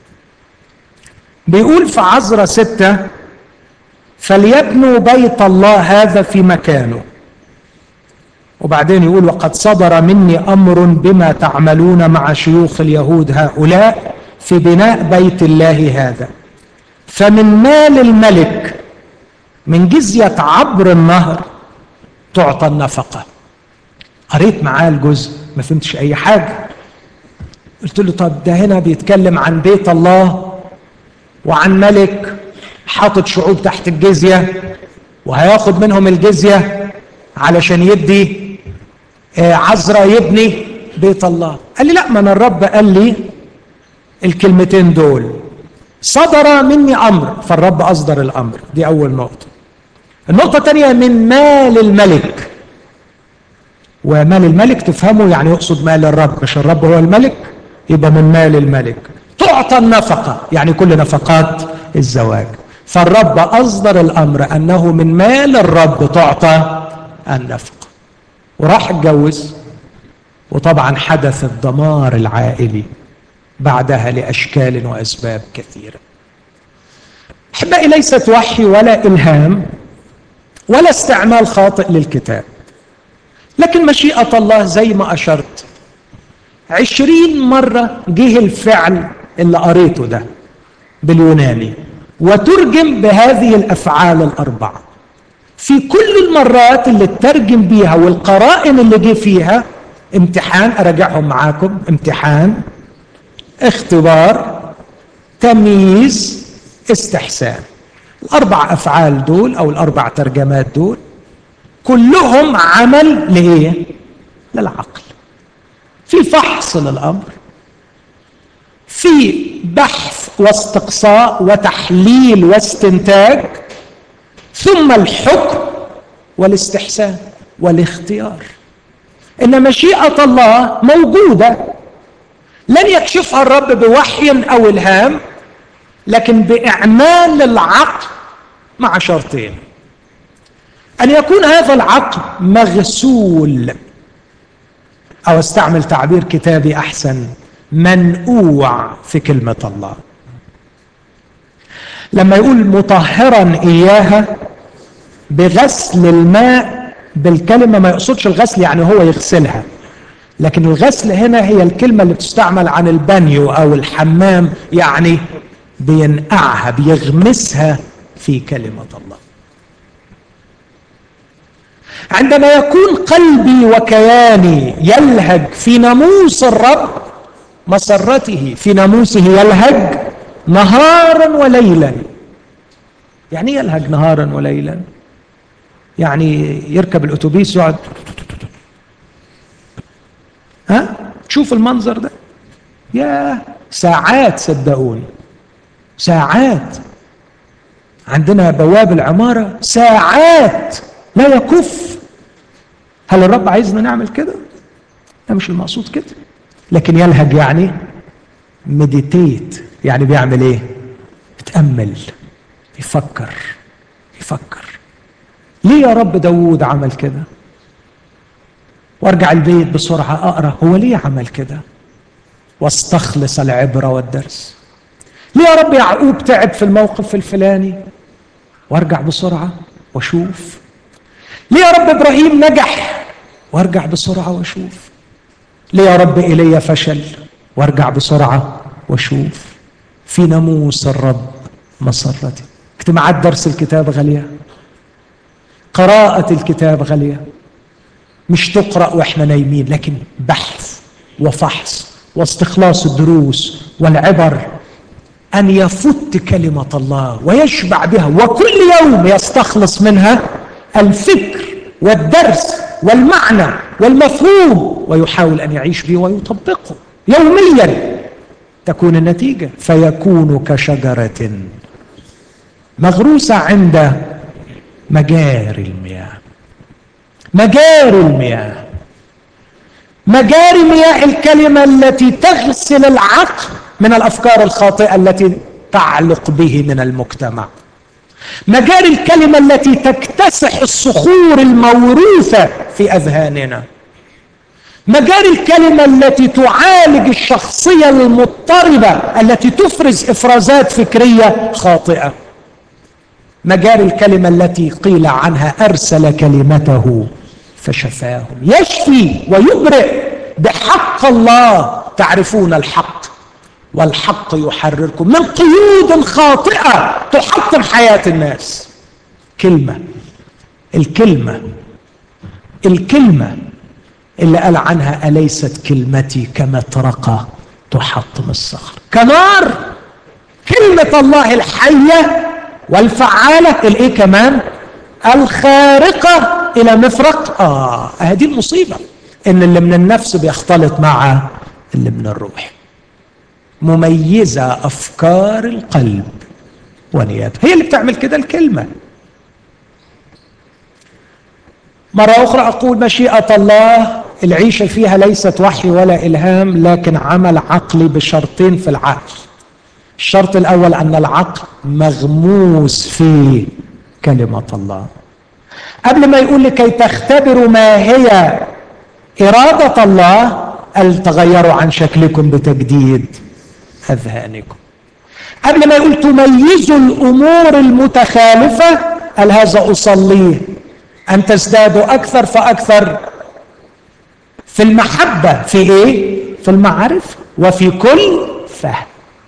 بيقول في عزرا 6: فليبنوا بيت الله هذا في مكانه. وبعدين يقول: وقد صدر مني أمر بما تعملون مع شيوخ اليهود هؤلاء في بناء بيت الله هذا، فمن مال الملك من جزية عبر النهر تعطى النفقة. قريت معاه الجزء ما فهمتش أي حاجة. قلت له: طب ده هنا بيتكلم عن بيت الله وعن ملك حاطط شعوب تحت الجزية وهياخد منهم الجزية علشان يدي عزرا يبني بيت الله. قال لي: لا، ما أنا الرب قال لي الكلمتين دول، صدر مني أمر. فالرب أصدر الأمر. دي أول نقطة. النقطة الثانية: من مال الملك. ومال الملك تفهموا يعني يقصد مال الرب، مش الرب هو الملك، يبقى من مال الملك تعطى النفقة، يعني كل نفقات الزواج. فالرب أصدر الأمر أنه من مال الرب تعطى النفقة. وراح اتجوز، وطبعا حدث الدمار العائلي بعدها لأشكال وأسباب كثيرة. أحبائي، ليست وحي ولا إلهام ولا استعمال خاطئ للكتاب، لكن مشيئة الله زي ما أشرت 20 مرة جه الفعل اللي قريته ده باليوناني وترجم بهذه الأفعال الأربعة. في كل المرات اللي ترجم بيها والقرائن اللي جه فيها امتحان، أراجعهم معاكم: امتحان، اختبار، تمييز، استحسان. الأربع أفعال دول أو الأربع ترجمات دول كلهم عمل لإيه؟ للعقل، في فحص للأمر، في بحث واستقصاء وتحليل واستنتاج، ثم الحكم والاستحسان والاختيار. إن مشيئة الله موجودة لن يكشفها الرب بوحي أو إلهام، لكن بإعمال العقل مع شرطين: أن يكون هذا العقل مغسول، أو استعمل تعبير كتابي أحسن، منقوع في كلمة الله. لما يقول مطهرا إياها بغسل الماء بالكلمة، ما يقصدش الغسل يعني هو يغسلها، لكن الغسل هنا هي الكلمة اللي بتستعمل عن البانيو أو الحمام، يعني بينقعها بيغمسها في كلمة الله. عندما يكون قلبي وكياني يلهج في ناموس الرب مسرته، في ناموسه يلهج نهارا وليلا. يعني يلهج نهارا وليلا؟ يعني يركب الأتوبيس يقعد شوف المنظر ده، يا ساعات، صدقوني ساعات. عندنا بواب العمارة ساعات لا يكف. هل الرب عايزنا نعمل كده؟ لا، مش المقصود كده. لكن يلهج يعني مديتيت، يعني بيعمل ايه؟ بتأمل، يفكر. ليه يا رب داود عمل كده؟ وارجع البيت بسرعة اقرأ هو ليه عمل كده، واستخلص العبرة والدرس. ليه يا رب يعقوب تعب في الموقف الفلاني، وارجع بسرعة واشوف. ليه يا رب ابراهيم نجح، وارجع بسرعة واشوف. ليه يا رب ايليا فشل، وارجع بسرعة واشوف. في ناموس الرب مسرتي. اجتماعات درس الكتاب غالية، قراءة الكتاب غالية، مش تقرأ واحنا نايمين، لكن بحث وفحص واستخلاص الدروس والعبر، أن يفت كلمة الله ويشبع بها، وكل يوم يستخلص منها الفكر والدرس والمعنى والمفهوم، ويحاول أن يعيش به ويطبقه يوميا. تكون النتيجة فيكون كشجرة مغروسة عند مجاري المياه. مجاري المياه، مجاري مياه الكلمة التي تغسل العقل من الأفكار الخاطئة التي تعلق به من المجتمع. مجاري الكلمة التي تكتسح الصخور الموروثة في أذهاننا. مجاري الكلمة التي تعالج الشخصية المضطربة التي تفرز إفرازات فكرية خاطئة. مجاري الكلمة التي قيل عنها أرسل كلمته فشفاهم. يشفي ويبرئ بحق الله. تعرفون الحق والحق يحرركم من قيود خاطئة تحطم حياة الناس. الكلمة اللي قال عنها أليست كلمتي كمطرقة تحطم الصخر، كنار. كلمة الله الحية والفعالة، الايه كمان؟ الخارقة إلى مفرق. هذه المصيبة، إن اللي من النفس بيختلط مع اللي من الروح. مميزة أفكار القلب ونياته، هي اللي بتعمل كده الكلمة. مرة أخرى أقول مشيئة الله العيشة فيها ليست وحي ولا إلهام، لكن عمل عقلي بشرطين في العقل. الشرط الأول أن العقل مغموس في كلمة الله. قبل ما يقول لكي تختبروا ما هي إرادة الله، قال تغيروا عن شكلكم بتجديد أذهانكم. قبل ما يقول تميزوا الأمور المتخالفة، قال هذا أصليه أن تزدادوا أكثر فأكثر في المحبة. في إيه؟ في المعرفة وفي كل فهم.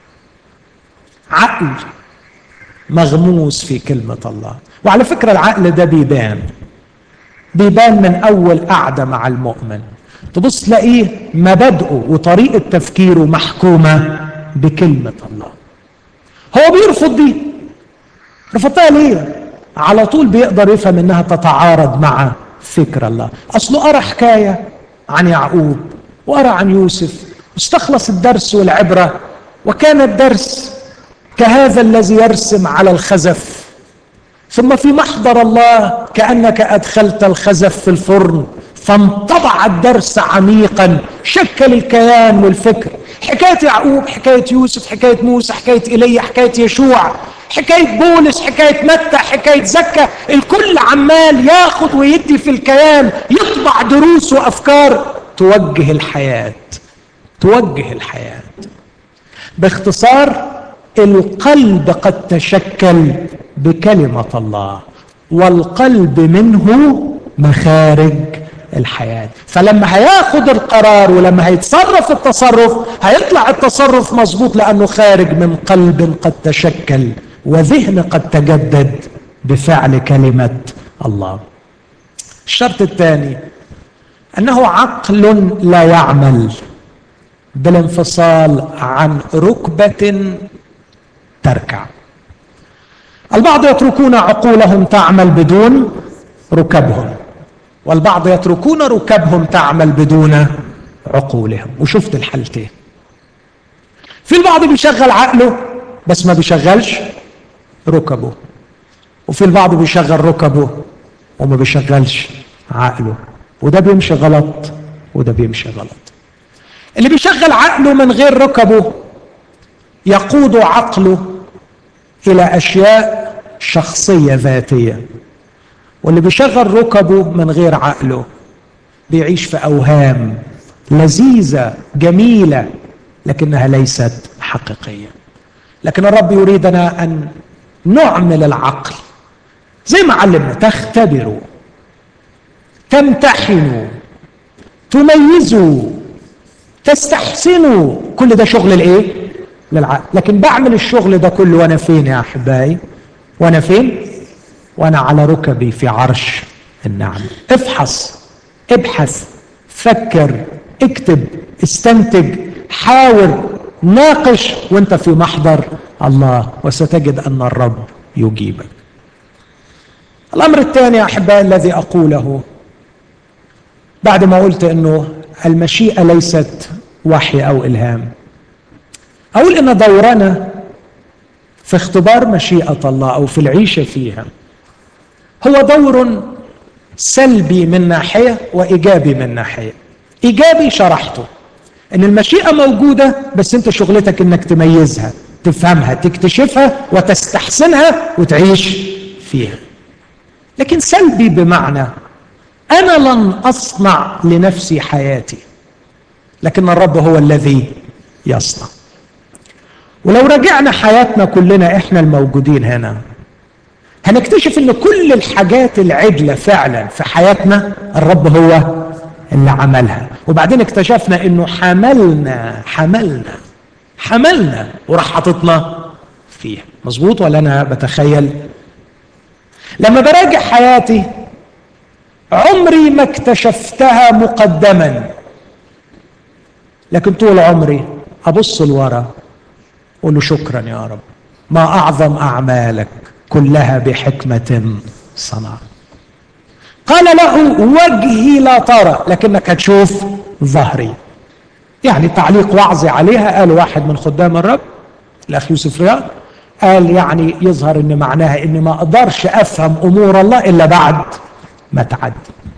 عقل مغموس في كلمة الله. وعلى فكرة العقل ده بيبان من أول قعدة مع المؤمن، تبص تلاقيه مبادئه وطريقة تفكيره محكومة بكلمة الله. هو بيرفض دي، رفضتها ليه؟ على طول بيقدر يفهم انها تتعارض مع فكر الله. اصله قرأ حكاية عن يعقوب وقرأ عن يوسف، استخلص الدرس والعبرة، وكان الدرس كهذا الذي يرسم على الخزف، ثم في محضر الله كأنك أدخلت الخزف في الفرن فانطبع الدرس عميقا، شكل الكيان والفكر. حكاية يعقوب، حكاية يوسف، حكاية موسى، حكاية إيليا، حكاية يشوع، حكاية بولس، حكاية متى، حكاية زكا، الكل عمال ياخد ويدي في الكيان، يطبع دروس وأفكار توجه الحياة. باختصار، القلب قد تشكل بكلمة الله، والقلب منه مخارج الحياة. فلما هياخد القرار ولما هيتصرف التصرف هيطلع التصرف مظبوط، لأنه خارج من قلب قد تشكل وذهن قد تجدد بفعل كلمة الله. الشرط الثاني أنه عقل لا يعمل بالانفصال عن ركبة تركع. البعض يتركون عقولهم تعمل بدون ركبهم، والبعض يتركون ركبهم تعمل بدون عقولهم. وشفت الحالتين. في البعض بيشغل عقله بس ما بيشغلش ركبه، وفي البعض بيشغل ركبه وما بيشغلش عقله، وده بيمشي غلط وده بيمشي غلط. اللي بيشغل عقله من غير ركبه يقود عقله إلى أشياء شخصية ذاتية، واللي بيشغل ركبه من غير عقله بيعيش في أوهام لذيذة جميلة لكنها ليست حقيقية. لكن الرب يريدنا أن نعمل العقل زي ما علمنا: تختبروا، تمتحنوا، تميزوا، تستحسنوا. كل ده شغل الايه؟ للعقل. لكن بعمل الشغل ده كله وانا فين يا احبائي؟ وانا فين؟ وانا على ركبي في عرش النعمة. افحص، ابحث، فكر، اكتب، استنتج، حاور، ناقش وانت في محضر الله، وستجد ان الرب يجيبك. الامر الثاني يا احبائي الذي اقوله بعد ما قلت انه المشيئة ليست وحي او الهام، اقول ان دورنا في اختبار مشيئة الله او في العيشة فيها هو دور سلبي من ناحية وايجابي من ناحية. ايجابي شرحته، ان المشيئة موجودة بس انت شغلتك انك تميزها، تفهمها، تكتشفها وتستحسنها وتعيش فيها. لكن سلبي بمعنى أنا لن أصنع لنفسي حياتي، لكن الرب هو الذي يصنع. ولو رجعنا حياتنا كلنا إحنا الموجودين هنا هنكتشف إن كل الحاجات العدلة فعلا في حياتنا الرب هو اللي عملها. وبعدين اكتشفنا إنه حملنا وراح حاططنا فيها. مظبوط ولا أنا بتخيل؟ لما براجع حياتي عمري ما اكتشفتها مقدما، لكن طول عمري ابص لورا اقول له شكرا يا رب، ما اعظم اعمالك كلها بحكمة صنع. قال له وجهي لا ترى لكنك هتشوف ظهري. يعني تعليق وعظي عليها قال واحد من خدام الرب الاخ يوسف رياض، قال يعني يظهر ان معناها اني ما اقدرش افهم امور الله الا بعد ما تعدي.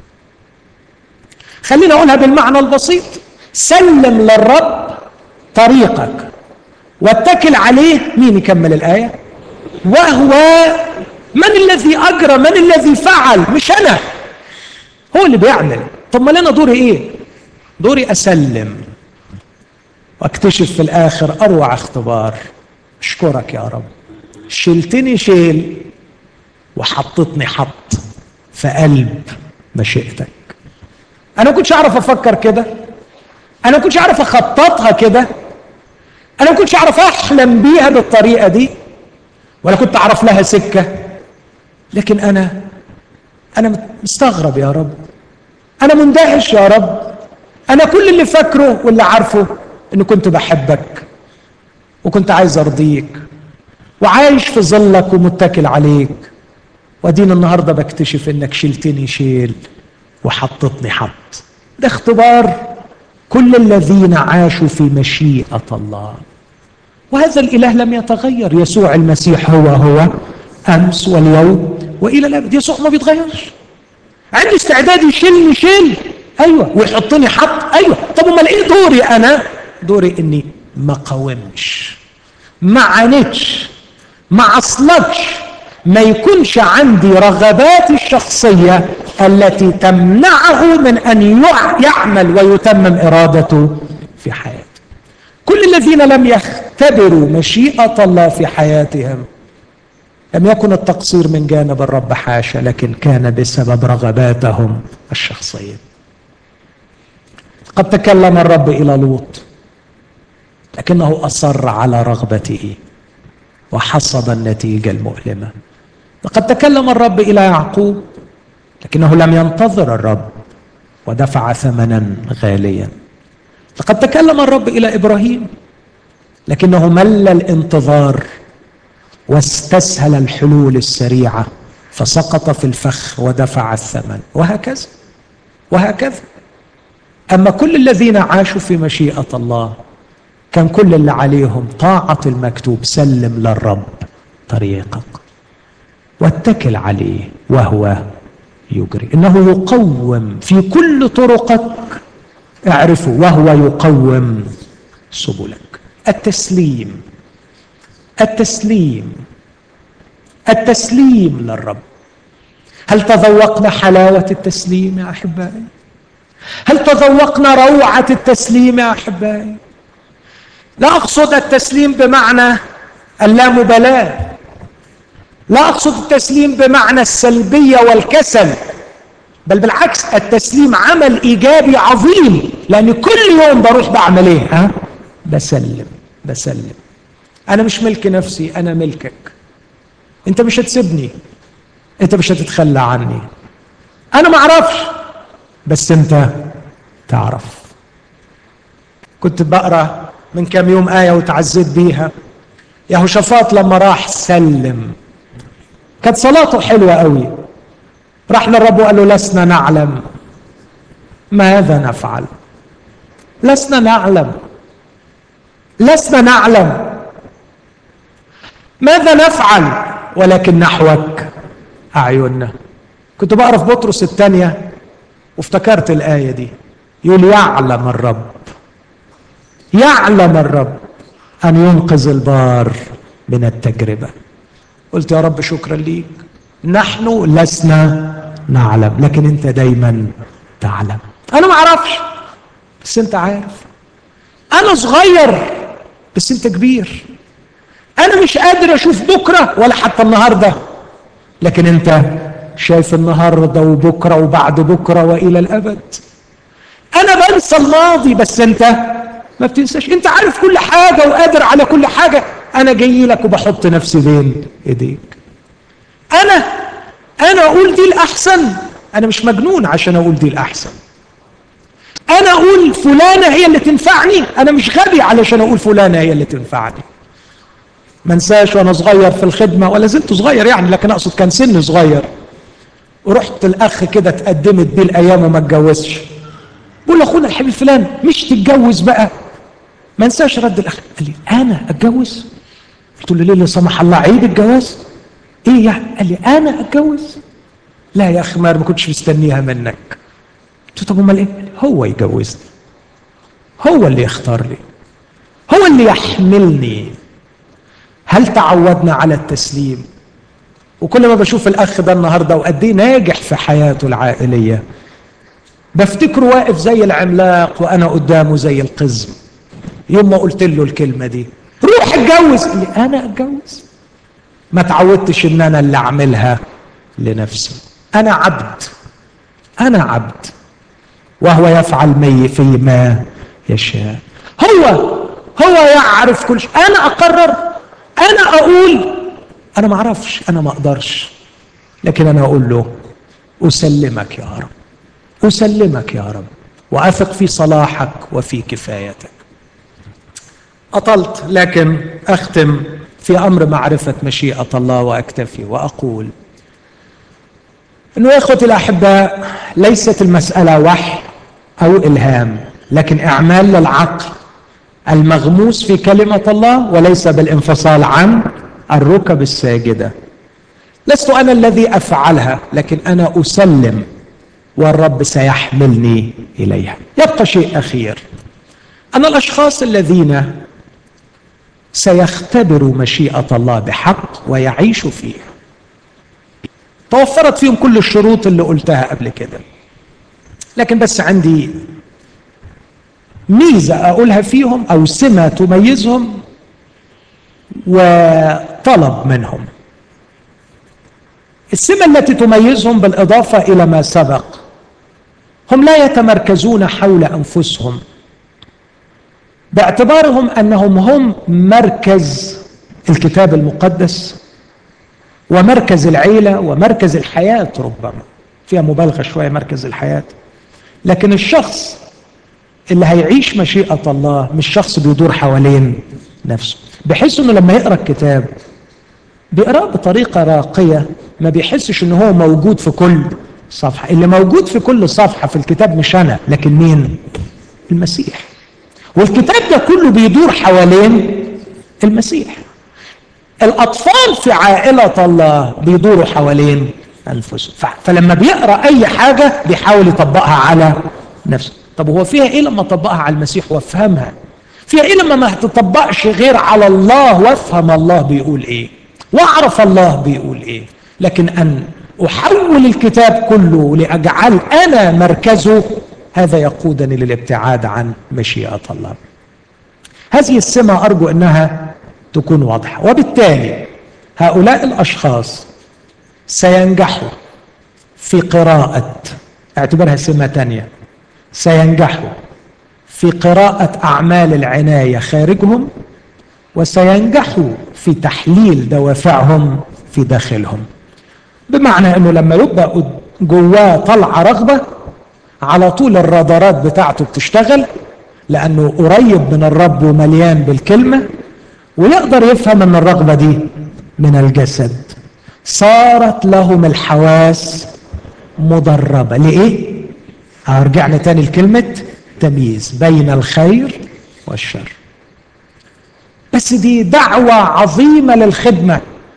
خلينا اقولها بالمعنى البسيط: سلم للرب طريقك واتكل عليه. مين يكمل الآية؟ وهو من الذي أجرى، من الذي فعل، مش أنا، هو اللي بيعمل. طب ما لنا دوري إيه؟ دوري أسلم واكتشف في الآخر أروع اختبار. أشكرك يا رب، شلتني شيل وحطتني حط في قلب مشيئتك. أنا ما كنتش أعرف أفكر كده، أنا ما كنتش أعرف أخططها كده، أنا ما كنتش أعرف أحلم بيها بالطريقة دي، ولا كنت أعرف لها سكة. لكن أنا مستغرب يا رب، أنا مندهش يا رب. أنا كل اللي فاكره واللي عارفه إنه كنت بحبك وكنت عايز أرضيك وعايش في ظلك ومتكل عليك، ودين النهاردة بكتشف إنك شلتني شيل وحطتني حط. ده اختبار كل الذين عاشوا في مشيئة الله. وهذا الإله لم يتغير، يسوع المسيح هو أمس واليوم وإلى الأبد. يسوع ما بيتغيرش. عندي استعداد يشيلني شيل، أيوة، ويحطني حط، أيوة. طب امال إيه دوري أنا؟ دوري إني ما قاومش، ما عاندش، ما عصلكش، ما يكونش عندي رغباتي الشخصية التي تمنعه من أن يعمل ويتمم إرادته في حياته. كل الذين لم يختبروا مشيئة الله في حياتهم لم يكن التقصير من جانب الرب، حاشا، لكن كان بسبب رغباتهم الشخصية. قد تكلم الرب إلى لوط لكنه أصر على رغبته وحصد النتيجة المؤلمة. لقد تكلم الرب إلى يعقوب لكنه لم ينتظر الرب ودفع ثمنا غاليا. لقد تكلم الرب إلى إبراهيم لكنه مل الانتظار واستسهل الحلول السريعة فسقط في الفخ ودفع الثمن، وهكذا وهكذا. أما كل الذين عاشوا في مشيئة الله كان كل اللي عليهم طاعة المكتوب: سلم للرب طريقك واتكل عليه وهو يجري، إنه يقوم في كل طرقك، اعرفوا، وهو يقوم سبلك. التسليم التسليم التسليم للرب. هل تذوقنا حلاوة التسليم يا أحبائي؟ هل تذوقنا روعة التسليم يا أحبائي؟ لا أقصد التسليم بمعنى اللامبالاة، لا أقصد التسليم بمعنى السلبية والكسل، بل بالعكس، التسليم عمل إيجابي عظيم، لأن كل يوم بروح بعمل إيه؟ بسلم. أنا مش ملك نفسي، أنا ملكك. أنت مش هتسيبني، أنت مش هتتخلى عني. أنا ما أعرفش بس أنت تعرف. كنت بقرأ من كام يوم آية وتعزيت بيها. يهوشافاط لما راح سلم كانت صلاته حلوة قوي، راح للرب وقال له: لسنا نعلم ماذا نفعل، لسنا نعلم ماذا نفعل، ولكن نحوك أعيننا. كنت بقرأ في بطرس الثانية وافتكرت الآية دي، يقول: يعلم الرب أن ينقذ البار من التجربة. قلت: يا رب شكرا ليك، نحن لسنا نعلم لكن أنت دايما تعلم. أنا ما أعرفش بس أنت عارف. أنا صغير بس أنت كبير. أنا مش قادر أشوف بكرة ولا حتى النهاردة، لكن أنت شايف النهاردة وبكرة وبعد بكرة وإلى الأبد. أنا بنسى الماضي بس أنت ما بتنساش. أنت عارف كل حاجة وقادر على كل حاجة. أنا جاي لك وبحط نفسي بين إيديك. أنا أقول دي الأحسن. أنا مش مجنون عشان أقول دي الأحسن. أنا أقول فلانة هي اللي تنفعني. أنا مش غبي علشان أقول فلانة هي اللي تنفعني. ما انساش وأنا صغير في الخدمة، ولا زلت صغير يعني، لكن أقصد كان سن صغير، ورحت الأخ كده اتقدمت بيه الأيام وما اتجوزش. بقول له: أخونا الحبيب فلان مش تتجوز بقى؟ ما انساش رد الأخ، قال لي: أنا أتجوز؟ قلت له: ليه لا سمح الله عيب الجواز؟ إيه يعني؟ قال لي: أنا أتجوز؟ لا يا أخي ما كنتش مستنيها منك. قلت له: طب أمال إيه؟ هو يجوزني، هو اللي يختار لي، هو اللي يحملني. هل تعودنا على التسليم؟ وكل ما بشوف الأخ ده النهارده وقد إيه ناجح في حياته العائلية، بفتكره واقف زي العملاق وأنا قدامه زي القزم. يوم ما قلت له الكلمة دي: روح اتجوز، قال لي: أنا أتجوز؟ ما تعودتش إن أنا اللي أعملها لنفسي. أنا عبد وهو يفعل فيما يشاء. هو يعرف كل شيء. أنا أقرر، أنا أقول أنا ما أعرفش، أنا ما أقدرش، لكن أنا أقول له: أسلمك يا رب، أسلمك يا رب، وأثق في صلاحك وفي كفايتك. أطلت، لكن أختم في أمر معرفة مشيئة الله وأكتفي وأقول إنه يا إخوتي الأحباء، ليست المسألة وحي أو إلهام، لكن إعمال للعقل المغموس في كلمة الله، وليس بالانفصال عن الركب الساجدة. لست أنا الذي أفعلها، لكن أنا أسلم والرب سيحملني إليها. يبقى شيء أخير، أن الأشخاص الذين سيختبروا مشيئة الله بحق ويعيشوا فيها توفرت فيهم كل الشروط اللي قلتها قبل كده، لكن بس عندي ميزة أقولها فيهم أو سمة تميزهم وطلب منهم. السمة التي تميزهم بالإضافة إلى ما سبق هم لا يتمركزون حول أنفسهم باعتبارهم أنهم هم مركز الكتاب المقدس ومركز العيلة ومركز الحياة، ربما فيها مبالغة شوية مركز الحياة، لكن الشخص اللي هيعيش مشيئة الله مش شخص بيدور حوالين نفسه، بحيث انه لما يقرأ الكتاب بيقرأ بطريقة راقية، ما بيحسش انه هو موجود في كل صفحة. اللي موجود في كل صفحة في الكتاب مش أنا، لكن مين؟ المسيح. والكتاب ده كله بيدور حوالين المسيح. الأطفال في عائلة الله بيدوروا حوالين أنفسهم، فلما بيقرأ أي حاجة بيحاول يطبقها على نفسه. طب هو فيها إيه لما أطبقها على المسيح وأفهمها؟ فيها إيه لما ما تطبقش غير على الله وأفهم الله بيقول إيه وأعرف الله بيقول إيه؟ لكن أن أحول الكتاب كله لأجعل أنا مركزه، هذا يقودني للابتعاد عن مشيئة الله. هذه السمة أرجو أنها تكون واضحة. وبالتالي هؤلاء الأشخاص سينجحوا في قراءة، اعتبرها سمة تانية، سينجحوا في قراءة أعمال العناية خارجهم، وسينجحوا في تحليل دوافعهم في داخلهم. بمعنى أنه لما يبقى جواه طلع رغبة، على طول الرادارات بتاعته بتشتغل، لأنه قريب من الرب ومليان بالكلمة، ويقدر يفهم أن الرغبة دي من الجسد. صارت لهم الحواس مدربة لإيه؟ رجعنا تاني لكلمة تمييز بين الخير والشر. بس دي دعوة عظيمة للخدمة.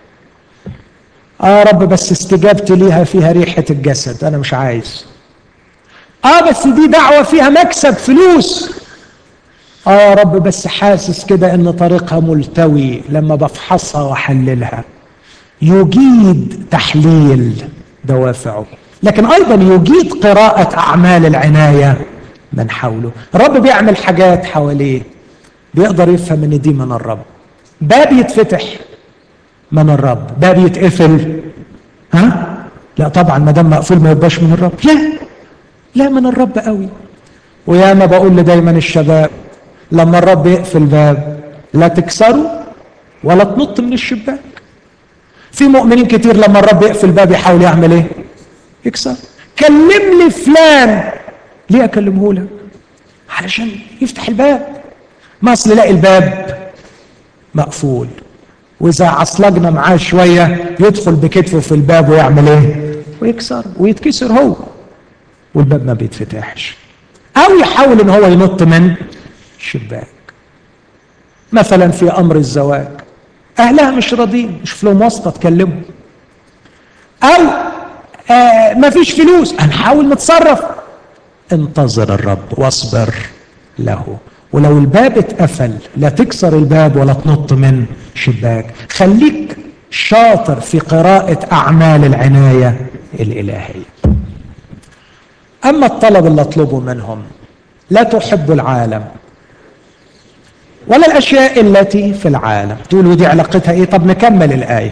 رب بس استجابتي ليها فيها ريحة الجسد، أنا مش عايز. بس دي دعوة فيها مكسب فلوس. رب بس حاسس كده ان طريقها ملتوي لما بفحصها واحللها. يجيد تحليل دوافعه، لكن ايضا يجيد قراءة اعمال العناية من حوله. الرب بيعمل حاجات حواليه، بيقدر يفهم ان دي من الرب. باب يتفتح من الرب، باب يتقفل لا طبعا ما دام مقفول ما يبقاش من الرب. لا من الرب قوي. ويا ما بقول دايما الشباب، لما الرب يقفل باب لا تكسره ولا تنط من الشباك. في مؤمنين كتير لما الرب يقفل باب يحاول يعمل ايه؟ يكسر. كلم لي فلان، ليه اكلمه لك؟ علشان يفتح الباب. ما اصل لاقي الباب مقفول، واذا عصلجنا معاه شويه يدخل بكتفه في الباب ويعمل ايه؟ ويكسر ويتكسر هو، والباب ما بيتفتحش. او يحاول ان هو ينط من الشباك. مثلا في امر الزواج، اهلها مش راضين، مش لهم واسطه تكلمهم. او ما فيش فلوس، هنحاول نتصرف. انتظر الرب واصبر له. ولو الباب اتقفل لا تكسر الباب ولا تنط من شباك. خليك شاطر في قراءة أعمال العناية الإلهية. أما الطلب اللي أطلبه منهم، لا تحب العالم ولا الأشياء التي في العالم. تقولوا دي علاقتها إيه؟ طب نكمل الآية.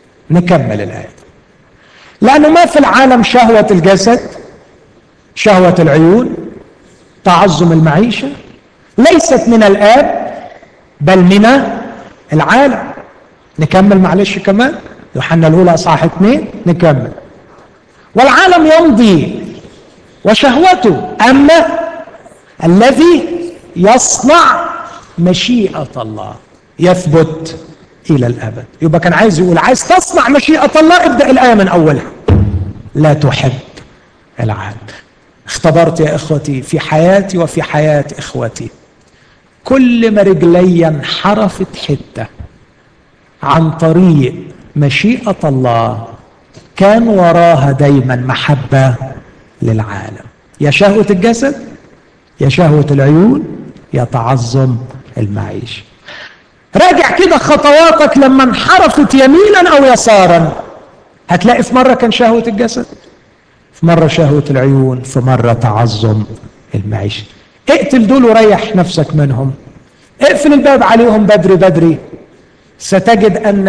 لأنه ما في العالم شهوة الجسد، شهوة العيون، تعظم المعيشة، ليست من الآب بل من العالم. نكمل معلش كمان، يوحنا الأولى أصحاح 2 نكمل. والعالم يمضي وشهوته، أما الذي يصنع مشيئة الله يثبت إلى الأبد. يبقى كان عايز يقول عايز تصنع مشيئة الله، ابدأ الآية من أولها. لا تحب العالم. اختبرت يا إخوتي في حياتي وفي حياة إخوتي، كل ما رجلي انحرفت حتة عن طريق مشيئة الله كان وراها دايما محبة للعالم. يا شهوة الجسد، يا شهوة العيون، يا تعظم المعيشة. راجع كده خطواتك لما انحرفت يمينا أو يسارا، هتلاقي في مرة كان شهوة الجسد، في مرة شهوة العيون، في مرة تعظم المعيشة. اقتل دول وريح نفسك منهم. اقفل الباب عليهم بدري بدري. ستجد أن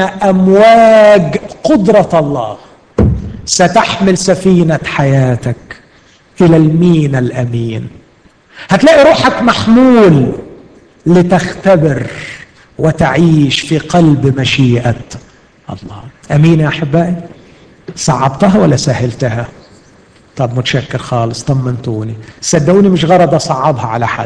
أمواج قدرة الله ستحمل سفينة حياتك إلى المينا الأمين. هتلاقي روحك محمول لتختبر وتعيش في قلب مشيئة الله. أمين يا أحبائي؟ صعبتها ولا سهلتها؟ طب متشكر خالص، طمنتوني. صدقوني مش غرض أصعبها على حد،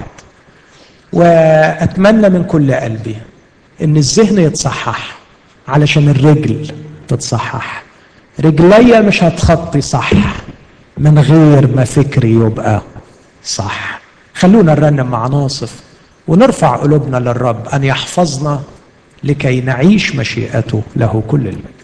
وأتمنى من كل قلبي إن الذهن يتصحح علشان الرجل تتصحح. رجلي مش هتخطي صح من غير ما فكري يبقى صح. خلونا نرنم مع ناصف ونرفع قلوبنا للرب أن يحفظنا لكي نعيش مشيئته له كل المجد.